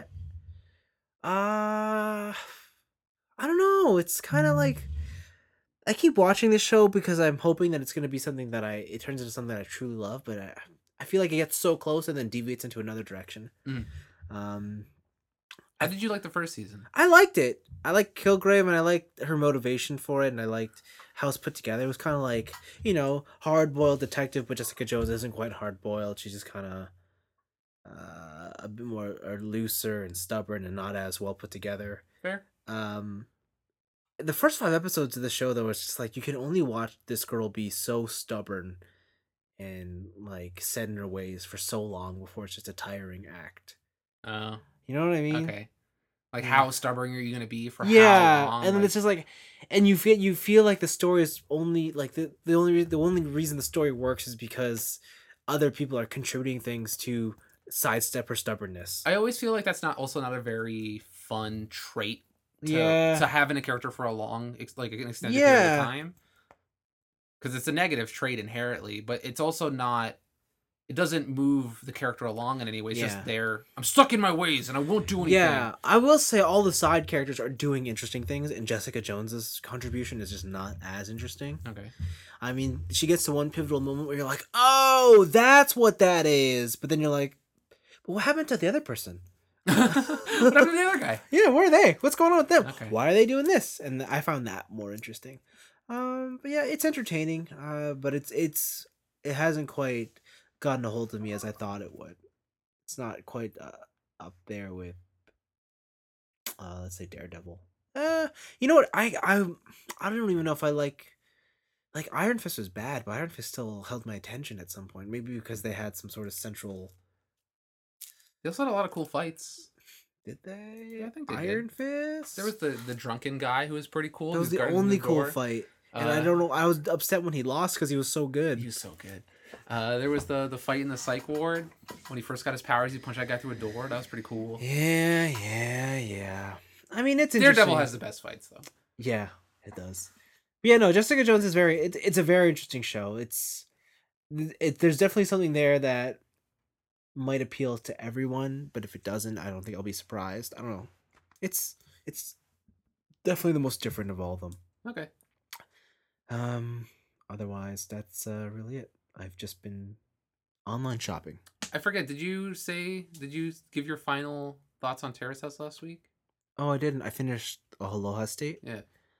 Uh I don't know. It's kind of like I keep watching this show because I'm hoping that it's going to be something that I it turns into something that I truly love, but I I feel like it gets so close and then deviates into another direction. Mhm. Um, How did you like the first season? I liked it. I liked Kilgrave, and I liked her motivation for it, and I liked how it's put together. It was kind of like, you know, hard boiled detective, but Jessica Jones isn't quite hard boiled. She's just kind of uh, a bit more or looser and stubborn and not as well put together. Fair. Um, the first five episodes of the show, though, it's just like you can only watch this girl be so stubborn and like set in her ways for so long before it's just a tiring act. Oh, You know what I mean? okay. Like, Yeah. how stubborn are you gonna be for Yeah, how long? and then Like, it's just like, and you feel you feel like the story is only like the the only the only reason the story works is because other people are contributing things to sidestep her stubbornness. I always feel like that's not also not a very fun trait to Yeah. to have in a character for a long, ex- like an extended period Yeah. of time. Because it's a negative trait inherently, but it's also not. It doesn't move the character along in any way. It's Yeah. just there. I'm stuck in my ways, and I won't do anything. Yeah, I will say all the side characters are doing interesting things, and Jessica Jones's contribution is just not as interesting. Okay. I mean, she gets to one pivotal moment where you're like, "Oh, that's what that is," but then you're like, "But what happened to the other person?" What happened to the other guy? Yeah, where are they? What's going on with them? Okay. Why are they doing this? And I found that more interesting. Um, but yeah, it's entertaining. Uh, but it's it's it hasn't quite gotten a hold of me as I thought it would. It's not quite uh, up there with, uh, let's say Daredevil. Uh, you know what? I I I don't even know if I like like Iron Fist was bad, but Iron Fist still held my attention at some point. Maybe because they had some sort of central. They also had a lot of cool fights. Did they? Yeah, I think they Iron did. Fist. There was the the drunken guy who was pretty cool. That He was the guarding only cool door. fight, and Uh, I don't know. I was upset when he lost because he was so good. He was so good. Uh, there was the the fight in the psych ward when he first got his powers. He punched that guy through a door. That was pretty cool. Yeah, yeah, yeah. I mean, it's Daredevil interesting. has the best fights though. Yeah, it does. But yeah, no, Jessica Jones is very. It, it's a very interesting show. It's it. There's definitely something there that might appeal to everyone, but if it doesn't, I don't think I'll be surprised. I don't know. It's it's definitely the most different of all of them. Okay. Um. Otherwise, that's uh, really it. I've just been online shopping. I forget. Did you say? Did you give your final thoughts on Terrace House last week? Oh, I didn't. I finished Aloha State. Yeah.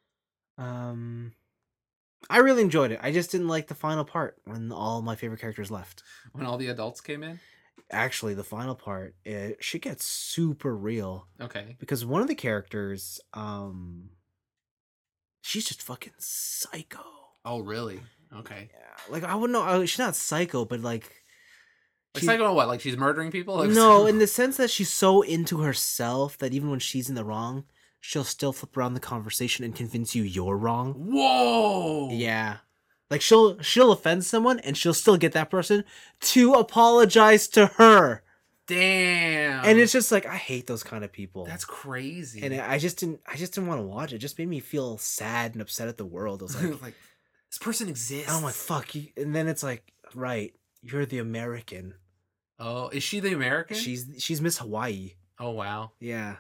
Um, I really enjoyed it. I just didn't like the final part when all my favorite characters left. When all the adults came in. Actually, the final part, it shit gets super real Okay. because one of the characters, um, she's just fucking psycho. Oh really? Okay. Yeah, like I wouldn't know. I- She's not psycho, but like, Like she- psycho what? Like she's murdering people? Like, no, in the sense that she's so into herself that even when she's in the wrong, she'll still flip around the conversation and convince you you're wrong. Whoa. Yeah. Like she'll she'll offend someone and she'll still get that person to apologize to her. Damn. And it's just like I hate those kind of people. That's crazy. And I just didn't I just didn't want to watch it. It just made me feel sad and upset at the world. I was like, like this person exists. oh my fuck. You, and then it's like, right, you're the American. Oh, is she the American? She's she's Miss Hawaii. Oh wow. Yeah.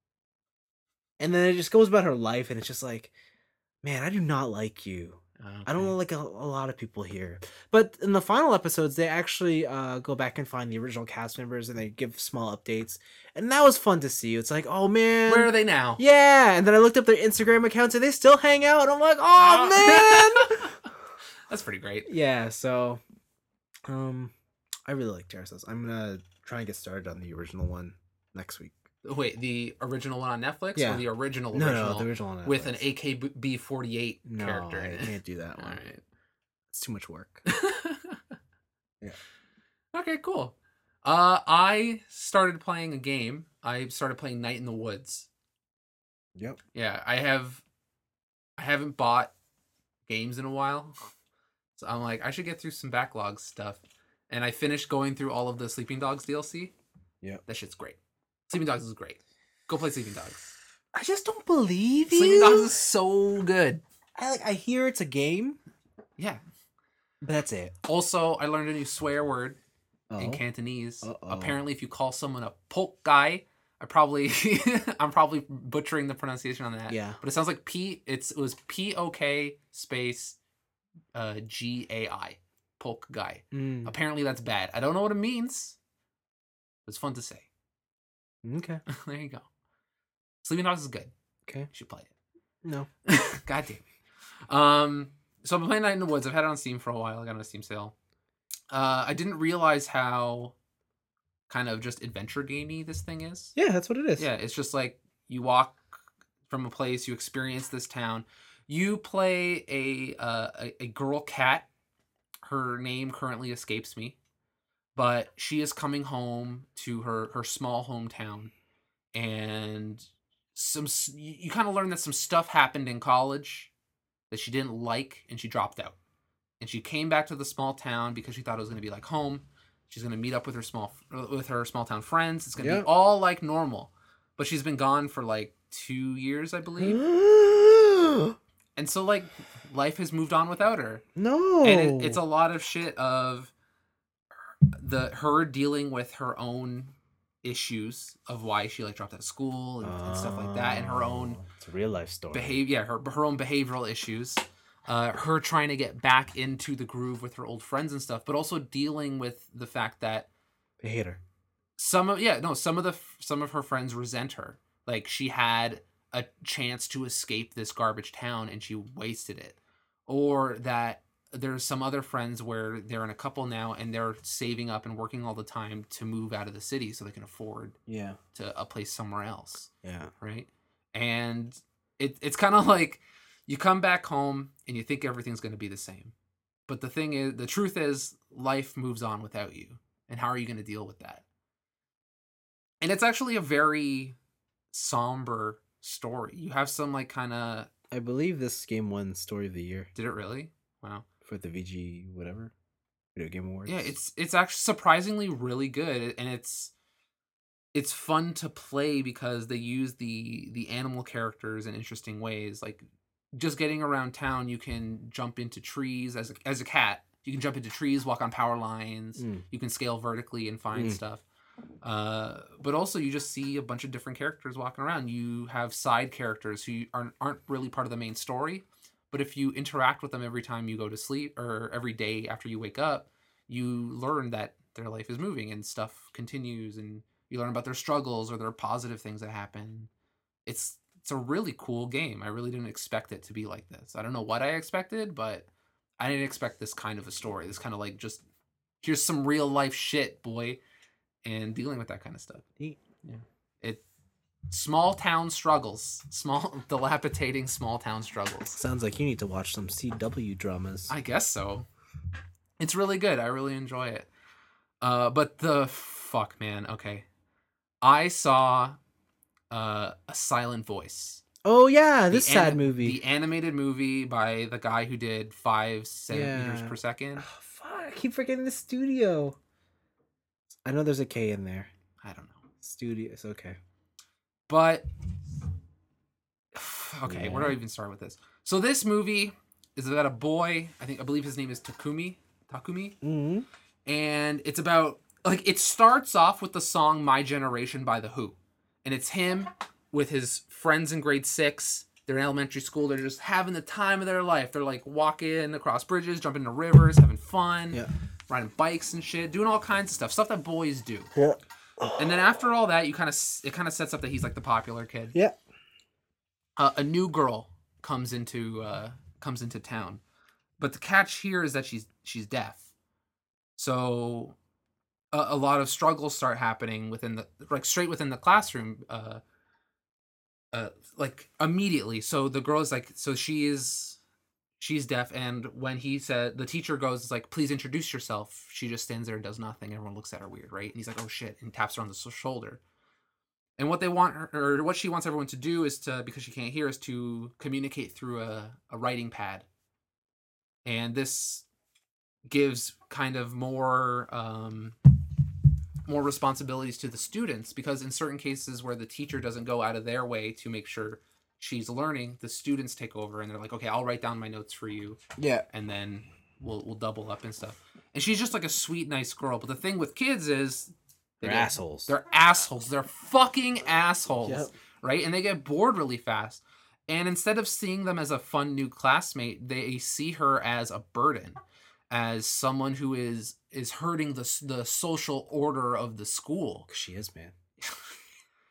And then it just goes about her life and it's just like, man, I do not like you. Okay. I don't know, like a, a lot of people here, but in the final episodes, they actually uh, go back and find the original cast members, and they give small updates, and that was fun to see. It's like, oh man, Where are they now? Yeah, and then I looked up their Instagram accounts, and they still hang out. And I'm like, oh man, That's pretty great. yeah. So, um, I really like Terrace House. I'm gonna try and get started on the original one next week. Wait, the original one on Netflix Yeah. or the original No, original, no, the original one with an Netflix. A K B forty-eight No, character I in it? can't do that All one. right. It's too much work. Yeah. Okay, cool. Uh, I started playing a game. I started playing Night in the Woods. Yep. Yeah, I have. I haven't bought games in a while, so I'm like, I should get through some backlog stuff. And I finished going through all of the Sleeping Dogs D L C. Yep. That shit's great. Sleeping Dogs is great. Go play Sleeping Dogs. I just don't believe you. Sleeping Dogs is so good. I like. I hear it's a game, Yeah. but that's it. Also, I learned a new swear word Oh. in Cantonese. Uh-oh. Apparently, if you call someone a polk guy, I probably I'm probably butchering the pronunciation on that. Yeah. But it sounds like P. It's it was P O K space uh, G A I. Polk guy. Mm. Apparently, that's bad. I don't know what it means. It's fun to say. Okay. There you go. Sleeping Dogs is good. Okay. You should play it. No. God damn it. Um, so I've been playing Night in the Woods. I've had it on Steam for a while. I got it on a Steam sale. Uh, I didn't realize how kind of just adventure gamey this thing is. Yeah, that's what it is. Yeah, it's just like you walk from a place, you experience this town. You play a uh, a, a girl cat. Her name currently escapes me, but she is coming home to her her small hometown, and some you, you kind of learn that some stuff happened in college that she didn't like, and she dropped out. And she came back to the small town because she thought it was going to be like home. She's going to meet up with her small with her small town friends. It's going to Yeah. be all like normal. But she's been gone for like two years, I believe. And so like life has moved on without her. No. And it, it's a lot of shit of the her dealing with her own issues of why she like dropped out of school and, and stuff like that, and her own it's a real life story. behavior, yeah, her her own behavioral issues. Uh, her trying to get back into the groove with her old friends and stuff, but also dealing with the fact that They hate her. some of yeah no some of the some of her friends resent her. Like she had a chance to escape this garbage town and she wasted it, or that there's some other friends where they're in a couple now and they're saving up and working all the time to move out of the city so they can afford Yeah. to a place somewhere else, Yeah. right? And it it's kind of like you come back home and you think everything's going to be the same. But the thing is, the truth is, life moves on without you. And how are you going to deal with that? And it's actually a very somber story. You have some like kind of... I believe this game won Story of the Year Did it really? Wow. for the V G whatever Video Game Awards. Yeah, it's it's actually surprisingly really good, and it's it's fun to play because they use the the animal characters in interesting ways. Like just getting around town, you can jump into trees as a, as a cat. You can jump into trees, walk on power lines. Mm. You can scale vertically and find Mm. stuff. Uh, but also you just see a bunch of different characters walking around. You have side characters who aren't aren't really part of the main story, but if you interact with them every time you go to sleep or every day after you wake up, you learn that their life is moving and stuff continues, and you learn about their struggles or their positive things that happen. It's it's a really cool game. I really didn't expect it to be like this. I don't know what I expected, but I didn't expect this kind of a story. This kind of like just here's some real life shit, boy, and dealing with that kind of stuff. Neat. Yeah. It small town struggles, small dilapidating small town struggles. Sounds like you need to watch some C W dramas. I guess so. It's really good. I really enjoy it. Uh, but the fuck, man. Okay, I saw uh, A Silent Voice. Oh yeah, The this sad ani- movie. The animated movie by the guy who did five centimeters Yeah. per second. Oh, fuck, I keep forgetting the studio. I know there's a K in there. I don't know. Studios, okay. But okay, where do I Yeah. even start with this? So this movie is about a boy. I think I believe his name is Takumi. Takumi. Mm-hmm. And it's about like it starts off with the song My Generation by The Who. And it's him with his friends in grade six. They're in elementary school. They're just having the time of their life. They're like walking across bridges, jumping into rivers, having fun, Yeah. riding bikes and shit, doing all kinds of stuff, stuff that boys do. Yeah. And then after all that, you kind of it kind of sets up that he's like the popular kid. Yeah. Uh, a new girl comes into uh, comes into town, but the catch here is that she's she's deaf. So a, a lot of struggles start happening within the like straight within the classroom, uh, uh, like immediately. So the girl is like, so she is she's deaf, and when he said the teacher goes, it's like, please introduce yourself. She just stands there and does nothing. Everyone looks at her weird, right? And he's like, oh shit, and taps her on the s- shoulder. And what they want her, or what she wants everyone to do is to, because she can't hear, is to communicate through a, a writing pad. And this gives kind of more um, more responsibilities to the students, because in certain cases where the teacher doesn't go out of their way to make sure she's learning, the students take over and they're like, okay, I'll write down my notes for you, Yeah. and then we'll we'll double up and stuff. And she's just like a sweet, nice girl. But the thing with kids is they They're get- assholes. They're assholes. They're fucking assholes. Yep. Right? And they get bored really fast. And instead of seeing them as a fun new classmate, they see her as a burden, as someone who is is hurting the the social order of the school. She is, man.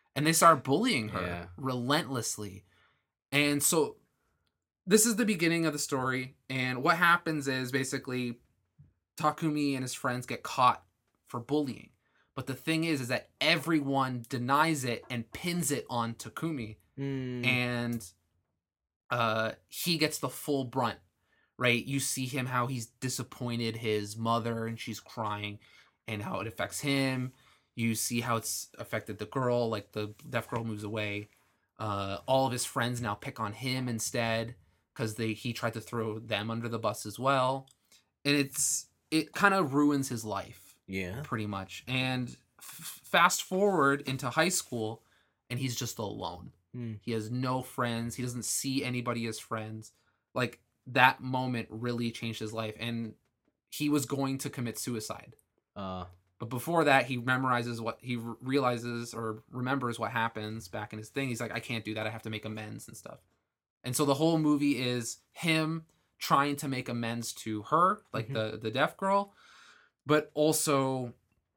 and they start bullying her Yeah. relentlessly. And so this is the beginning of the story, and what happens is basically Takumi and his friends get caught for bullying. But the thing is, is that everyone denies it and pins it on Takumi. Mm. And uh, he gets the full brunt, right? You see him, how he's disappointed his mother and she's crying, and how it affects him. You see how it's affected the girl, like the deaf girl moves away. Uh, all of his friends now pick on him instead because they he tried to throw them under the bus as well. And it's it kind of ruins his life. Yeah. Pretty much. And f- fast forward into high school, and he's just alone. Mm. He has no friends. He doesn't see anybody as friends. Like, that moment really changed his life. And he was going to commit suicide. Uh, But before that, he memorizes what he re- realizes or remembers what happens back in his thing. He's like, I can't do that. I have to make amends and stuff. And so the whole movie is him trying to make amends to her, like Mhm. the, the deaf girl, but also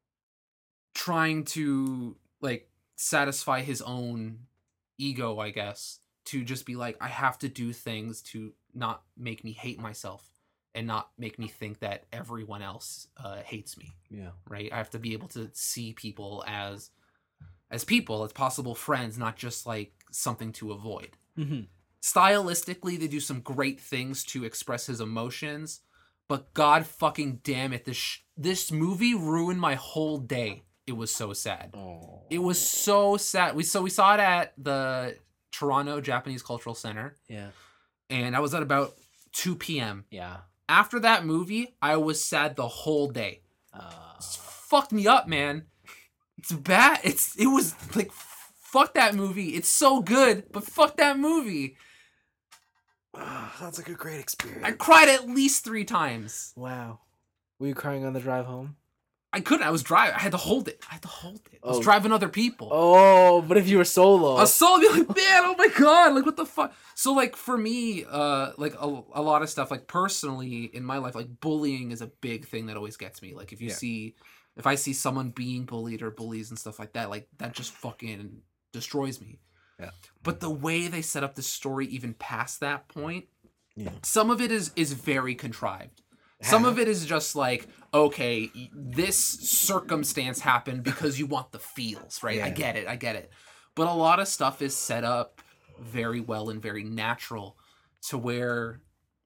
trying to like satisfy his own ego, I guess, to just be like, I have to do things to not make me hate myself and not make me think that everyone else uh, hates me. yeah. Right? I have to be able to see people as as people, as possible friends, not just like something to avoid. Mm-hmm. Stylistically, they do some great things to express his emotions, but god fucking damn it, this sh- this movie ruined my whole day. It was so sad. Oh. It was so sad. We so we saw it at the Toronto Japanese Cultural Center, Yeah. and I was at about two p.m. Yeah. After that movie, I was sad the whole day. Uh, It's fucked me up, man. It's bad. It's it was like fuck that movie. It's so good, but fuck that movie. sounds like a great experience. I cried at least three times. Wow. Were you crying on the drive home? I couldn't. I was driving. I had to hold it. I had to hold it. I was Oh. driving other people. Oh, but if you were solo. I saw me like, man, oh my god, like what the fuck? So like for me, uh, like a, a lot of stuff, like personally in my life, like bullying is a big thing that always gets me. Like if you Yeah. see, if I see someone being bullied or bullies and stuff like that, like that just fucking destroys me. Yeah. But the way they set up the story, even past that point, Yeah. some of it is is very contrived. Some How? of it is just like, okay, this circumstance happened because you want the feels, right? I Yeah. get it, I get it. But a lot of stuff is set up very well and very natural to where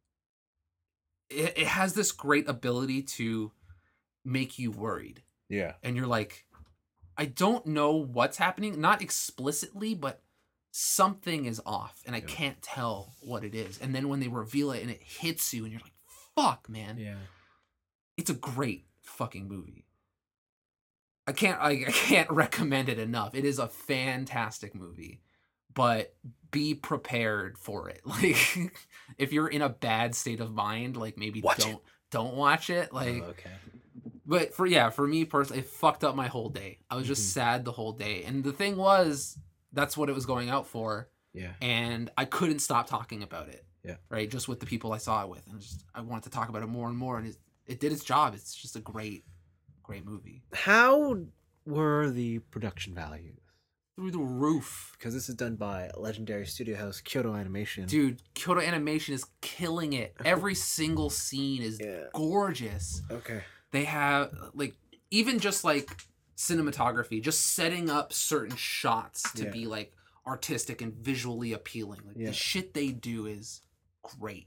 it, it has this great ability to make you worried. Yeah. And you're like, I don't know what's happening, not explicitly, but something is off and I Yeah. can't tell what it is. And then when they reveal it and it hits you and you're like, fuck, man. Yeah. It's a great fucking movie. I can't I, I can't recommend it enough. It is a fantastic movie. But be prepared for it. Like if you're in a bad state of mind, like maybe Watch don't it. don't watch it. Like Oh, okay. but for yeah, for me personally, it fucked up my whole day. I was just Mhm. sad the whole day. And the thing was, that's what it was going out for. Yeah. And I couldn't stop talking about it. Yeah. Right? Just with the people I saw it with. And just I wanted to talk about it more and more. And it, it did its job. It's just a great, great movie. How were the production values? Through the roof. Because this is done by legendary studio house Kyoto Animation. Dude, Kyoto Animation is killing it. Every single scene is Yeah. gorgeous. Okay. They have like even just like cinematography, just setting up certain shots to Yeah. be like artistic and visually appealing. Like Yeah. the shit they do is great.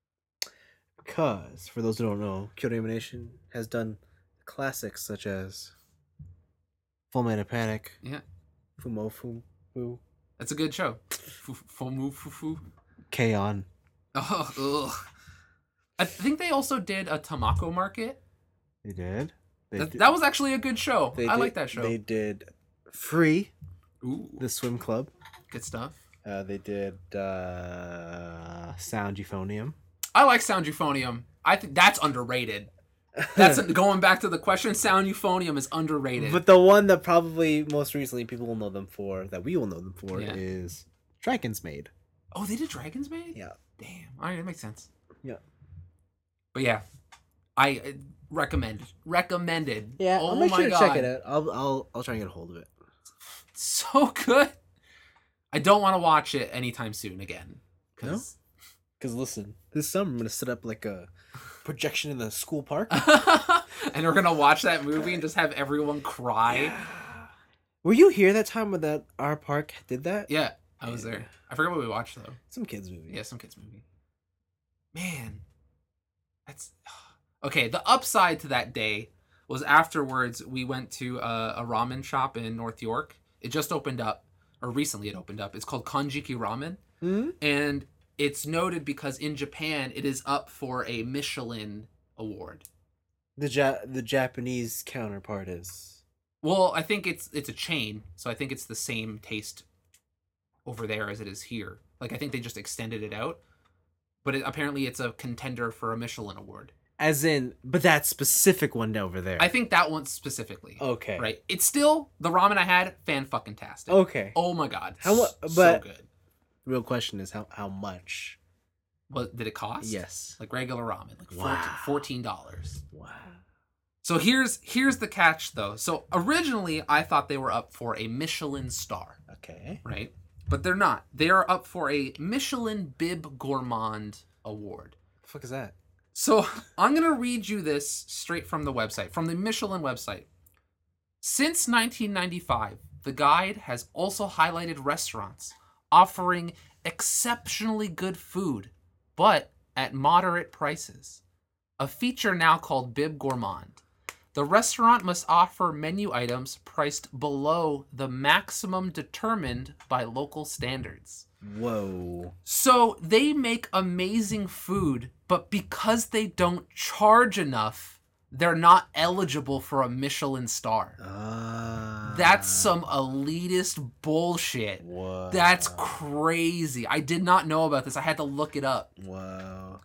Because, for those who don't know, Kyoto Animation has done classics such as Full Metal Panic, Yeah. Fumo Fumu, That's a good show. Fomu fufu. K-On! Oh, ugh. I think they also did a Tamako Market. They did. They That, did- that was actually a good show. they I did- like that show. They did Free, Ooh, the swim club. good stuff. Uh, they did uh, Sound Euphonium. I like Sound Euphonium. I think that's underrated. That's going back to the question. Sound Euphonium is underrated. But the one that probably most recently people will know them for, that we will know them for, Yeah. is Dragon's Maid. Oh, they did Dragon's Maid? Yeah. Damn. All right, that makes sense. Yeah. But yeah, I uh, recommend. Recommended. Yeah, Oh I'll make my sure to God. check it out. I'll I'll I'll try and get a hold of it. It's so good. I don't want to watch it anytime soon again. Cause, no? Cause listen, this summer I'm gonna set up like a projection in the school park, and we're gonna watch that movie and just have everyone cry. Yeah. Were you here that time when that our park did that? Yeah, I was yeah. there. I forgot what we watched though. Some kids movie. Yeah, some kids movie. Man, that's okay. The upside to that day was afterwards we went to a, a ramen shop in North York. It just opened up, or recently it opened up. It's called Kanjiki Ramen, mm-hmm. and it's noted because in Japan it is up for a Michelin award. The ja- the Japanese counterpart is. Well, I think it's it's a chain, so I think it's the same taste over there as it is here. Like, I think they just extended it out, but it, apparently it's a contender for a Michelin award. As in, but that specific one over there. I think that one specifically. Okay. Right. It's still the ramen I had, fan-fucking-tastic. Okay. Oh my god. How much? So but good. The real question is how how much? What did it cost? Yes. Like regular ramen, like wow. fourteen dollars. Wow. So here's here's the catch though. So originally I thought they were up for a Michelin star. Okay. Right? But they're not. They are up for a Michelin Bib Gourmand award. The fuck is that? So I'm going to read you this straight from the website, from the Michelin website. Since nineteen ninety-five, the guide has also highlighted restaurants offering exceptionally good food, but at moderate prices. A feature now called Bib Gourmand. The restaurant must offer menu items priced below the maximum determined by local standards. Whoa. So they make amazing food, but because they don't charge enough, they're not eligible for a Michelin star. Uh, That's some elitist bullshit. Whoa. That's crazy. I did not know about this. I had to look it up. Wow.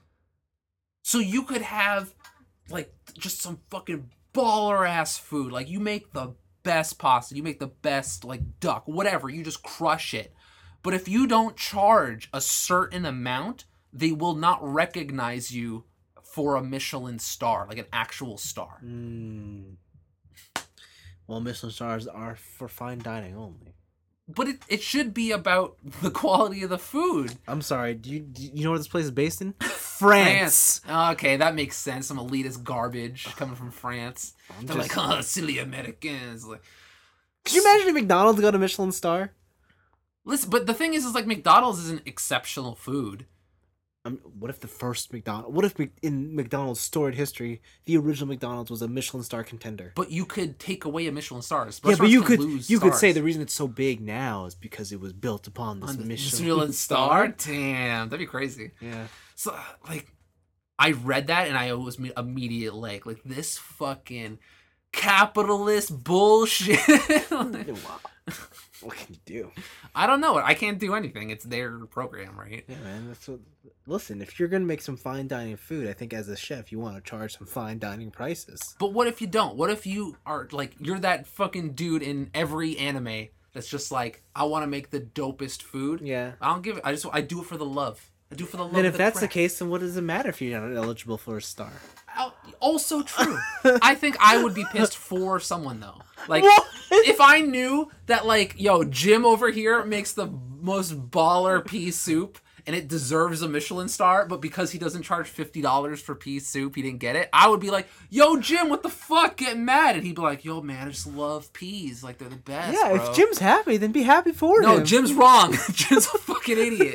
So you could have, like, just some fucking baller ass food. Like, you make the best pasta, you make the best, like, duck, whatever. You just crush it. But if you don't charge a certain amount, they will not recognize you for a Michelin star, like an actual star. Mm. Well, Michelin stars are for fine dining only. But it, it should be about the quality of the food. I'm sorry. Do you do you know where this place is based in? France. France. Okay, that makes sense. Some elitist garbage coming from France. I'm They're just... like, oh, silly Americans. Like, could you imagine if McDonald's got a Michelin star? Listen, but the thing is, is like McDonald's isn't exceptional food. Um, what if the first McDonald's? What if in McDonald's storied history, the original McDonald's was a Michelin star contender? But you could take away a Michelin star. Yeah, but you could you could say the reason it's so big now is because it was built upon this On Michelin, Michelin star. Damn, that'd be crazy. Yeah. So like, I read that and I was immediate like like this fucking capitalist bullshit. Like, wow. What can you do? I don't know. I can't do anything. It's their program, right? Yeah, man. That's what. Listen, if you're gonna make some fine dining food, I think as a chef, you want to charge some fine dining prices. But what if you don't? What if you are like you're that fucking dude in every anime that's just like, I want to make the dopest food. Yeah. I don't give it. I just I do it for the love. I do it for the love. Then of if the that's craft. the case, then what does it matter if you're not eligible for a star? Also true. I think I would be pissed for someone though. Like, what? If I knew that, like, yo, Jim over here makes the most baller pea soup and it deserves a Michelin star, but because he doesn't charge fifty dollars for pea soup, he didn't get it, I would be like, yo, Jim, what the fuck? Get mad. And he'd be like, yo, man, I just love peas. Like, they're the best, Yeah, bro. if Jim's happy, then be happy for no, him. No, Jim's wrong. Jim's a fucking idiot.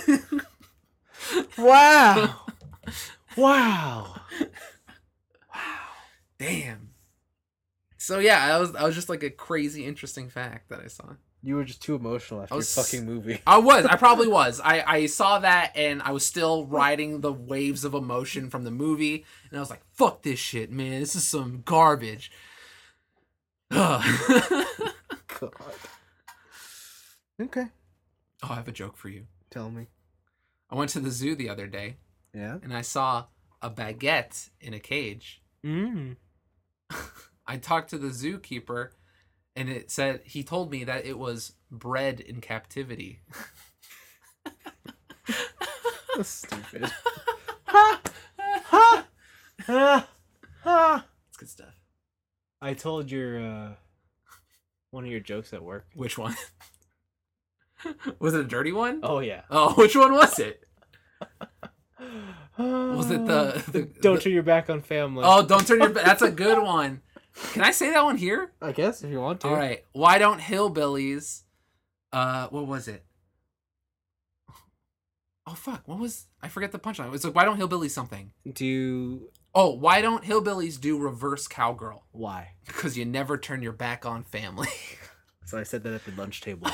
Wow. Wow. Damn. So yeah, that was that was just like a crazy interesting fact that I saw. You were just too emotional after was, your fucking movie. I was. I probably was. I, I saw that and I was still riding the waves of emotion from the movie, and I was like, "Fuck this shit, man! This is some garbage." God. Okay. Oh, I have a joke for you. Tell me. I went to the zoo the other day. Yeah. And I saw a baguette in a cage. Mm. I talked to the zookeeper, and it said he told me that it was bred in captivity. That's stupid. Ha! Ha! Ha! Ha! It's good stuff. I told your uh One of your jokes at work. Which one? Was it a dirty one? Oh yeah. Oh, which one was it? Was it the, the don't the, turn your back on family? Oh, don't turn your back. That's a good one. Can I say that one here? I guess if you want to. All right. Why don't hillbillies? Uh, what was it? Oh fuck! What was? I forget the punchline. It's like, why don't hillbillies something? Do Oh, why don't hillbillies do reverse cowgirl? why? Because you never turn your back on family. So I said that at the lunch table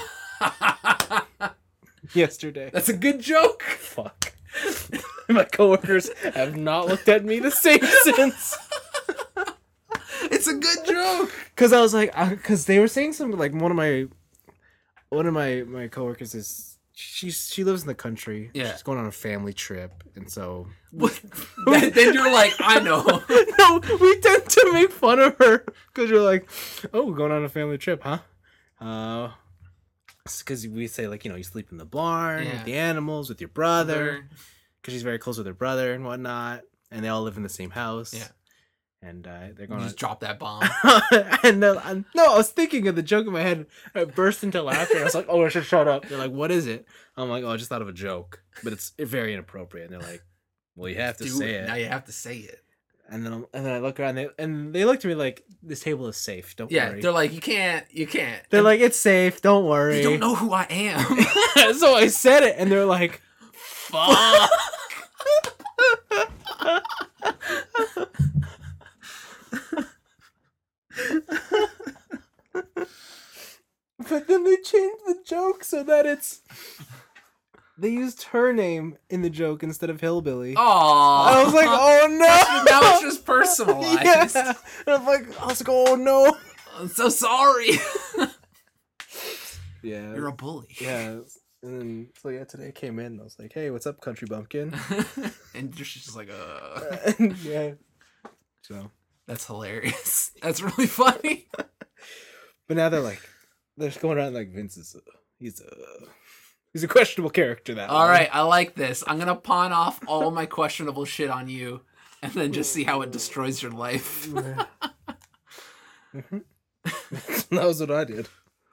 yesterday. That's a good joke. Fuck. My coworkers have not looked at me the same since. It's a good joke. Cause I was like, cause they were saying something like one of my, one of my my coworkers is she's she lives in the country. Yeah. She's going on a family trip, and so. then, then you're like, I know. No, we tend to make fun of her because you're like, oh, we're going on a family trip, huh? Uh, because we say like, you know, you sleep in the barn Yeah. with the animals with your brother, because she's very close with her brother and whatnot, and they all live in the same house. Yeah. And uh, they're You going just to drop that bomb. and uh, I'm- no, I was thinking of the joke in my head. I burst into laughter. And I was like, "Oh, I should shut up." They're like, "What is it?" I'm like, "Oh, I just thought of a joke, but it's very inappropriate." And they're like, "Well, you have to Do say it. it." Now you have to say it. And then I'm, and then I look around, they, and they look to me like, "This table is safe. Don't Yeah, worry." they're like, you can't, you can't. They're And like, "It's safe. Don't worry." you don't know who I am. So I said it, and they're like, Fuck. But then they changed the joke so that it's. They used her name in the joke instead of hillbilly. Aww. I was like, oh no! Now it's just personalized. Yeah. And I'm like, I was like, oh no! I'm so sorry. Yeah. You're a bully. Yeah. And then, so yeah, today I came in and I was like, hey, what's up, country bumpkin? And she's just like, uh. Yeah. So. That's hilarious. That's really funny. But now they're like, they're just going around like Vince is, uh, he's a, he's a questionable character now. All right, I like this. I'm gonna pawn off all my questionable shit on you, and then just see how it destroys your life. Mm-hmm. That was what I did.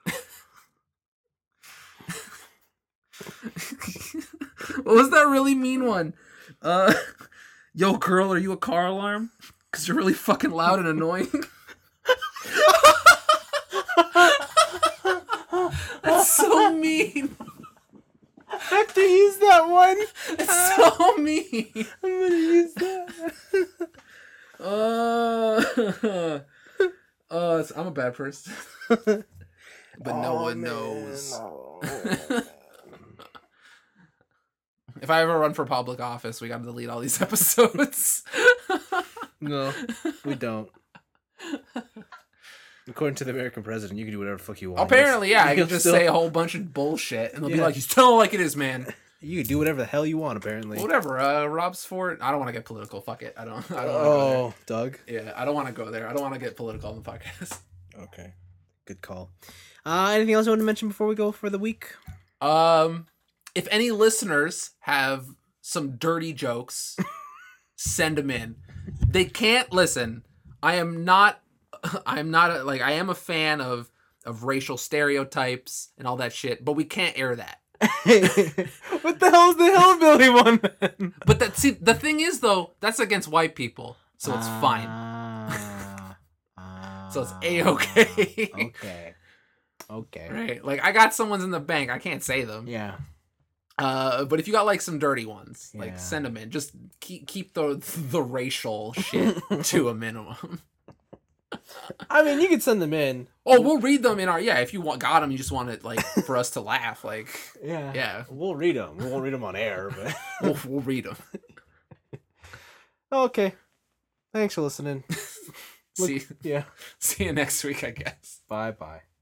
What was that really mean one? Uh, yo, girl, are you a car alarm? Because you're really fucking loud and annoying. That's so mean. I have to use that one. It's so mean. I'm gonna use that. Uh, uh, I'm a bad person. But no Oh, one man. knows. Oh. If I ever run for public office, we gotta delete all these episodes. No, we don't. According to the American president, you can do whatever the fuck you want. Apparently, yeah, I He'll can just still- say a whole bunch of bullshit, and they'll be Yeah. like, "He's telling it like it is, man." You can do whatever the hell you want, apparently. Whatever. Uh, Rob's Fort. I don't want to get political. Fuck it. I don't. I don't. Wanna go Oh, Doug. there. Yeah, I don't want to go there. I don't want to get political on the podcast. Okay, good call. Uh, anything else you want to mention before we go for the week? Um, if any listeners have some dirty jokes, send them in. They can't listen. I am not. I am not a, like I am a fan of of racial stereotypes and all that shit, but we can't air that. What the hell is the hillbilly one then? But that see the thing is though, that's against white people, so it's fine. Ah, ah, So it's A-okay. Okay. Okay. Right? Like I got someone's in the bank. I can't say them. Yeah. Uh, but if you got like some dirty ones, like Yeah. send them in. Just keep keep the the racial shit to a minimum. I mean, you could send them in. Oh, we'll read them in our yeah. If you want got them, you just want it like for us to laugh. Like Yeah. yeah, We'll read them. We won't read them on air, but. we'll we'll read them. Okay. Thanks for listening. See Yeah. see you next week, I guess. Bye bye.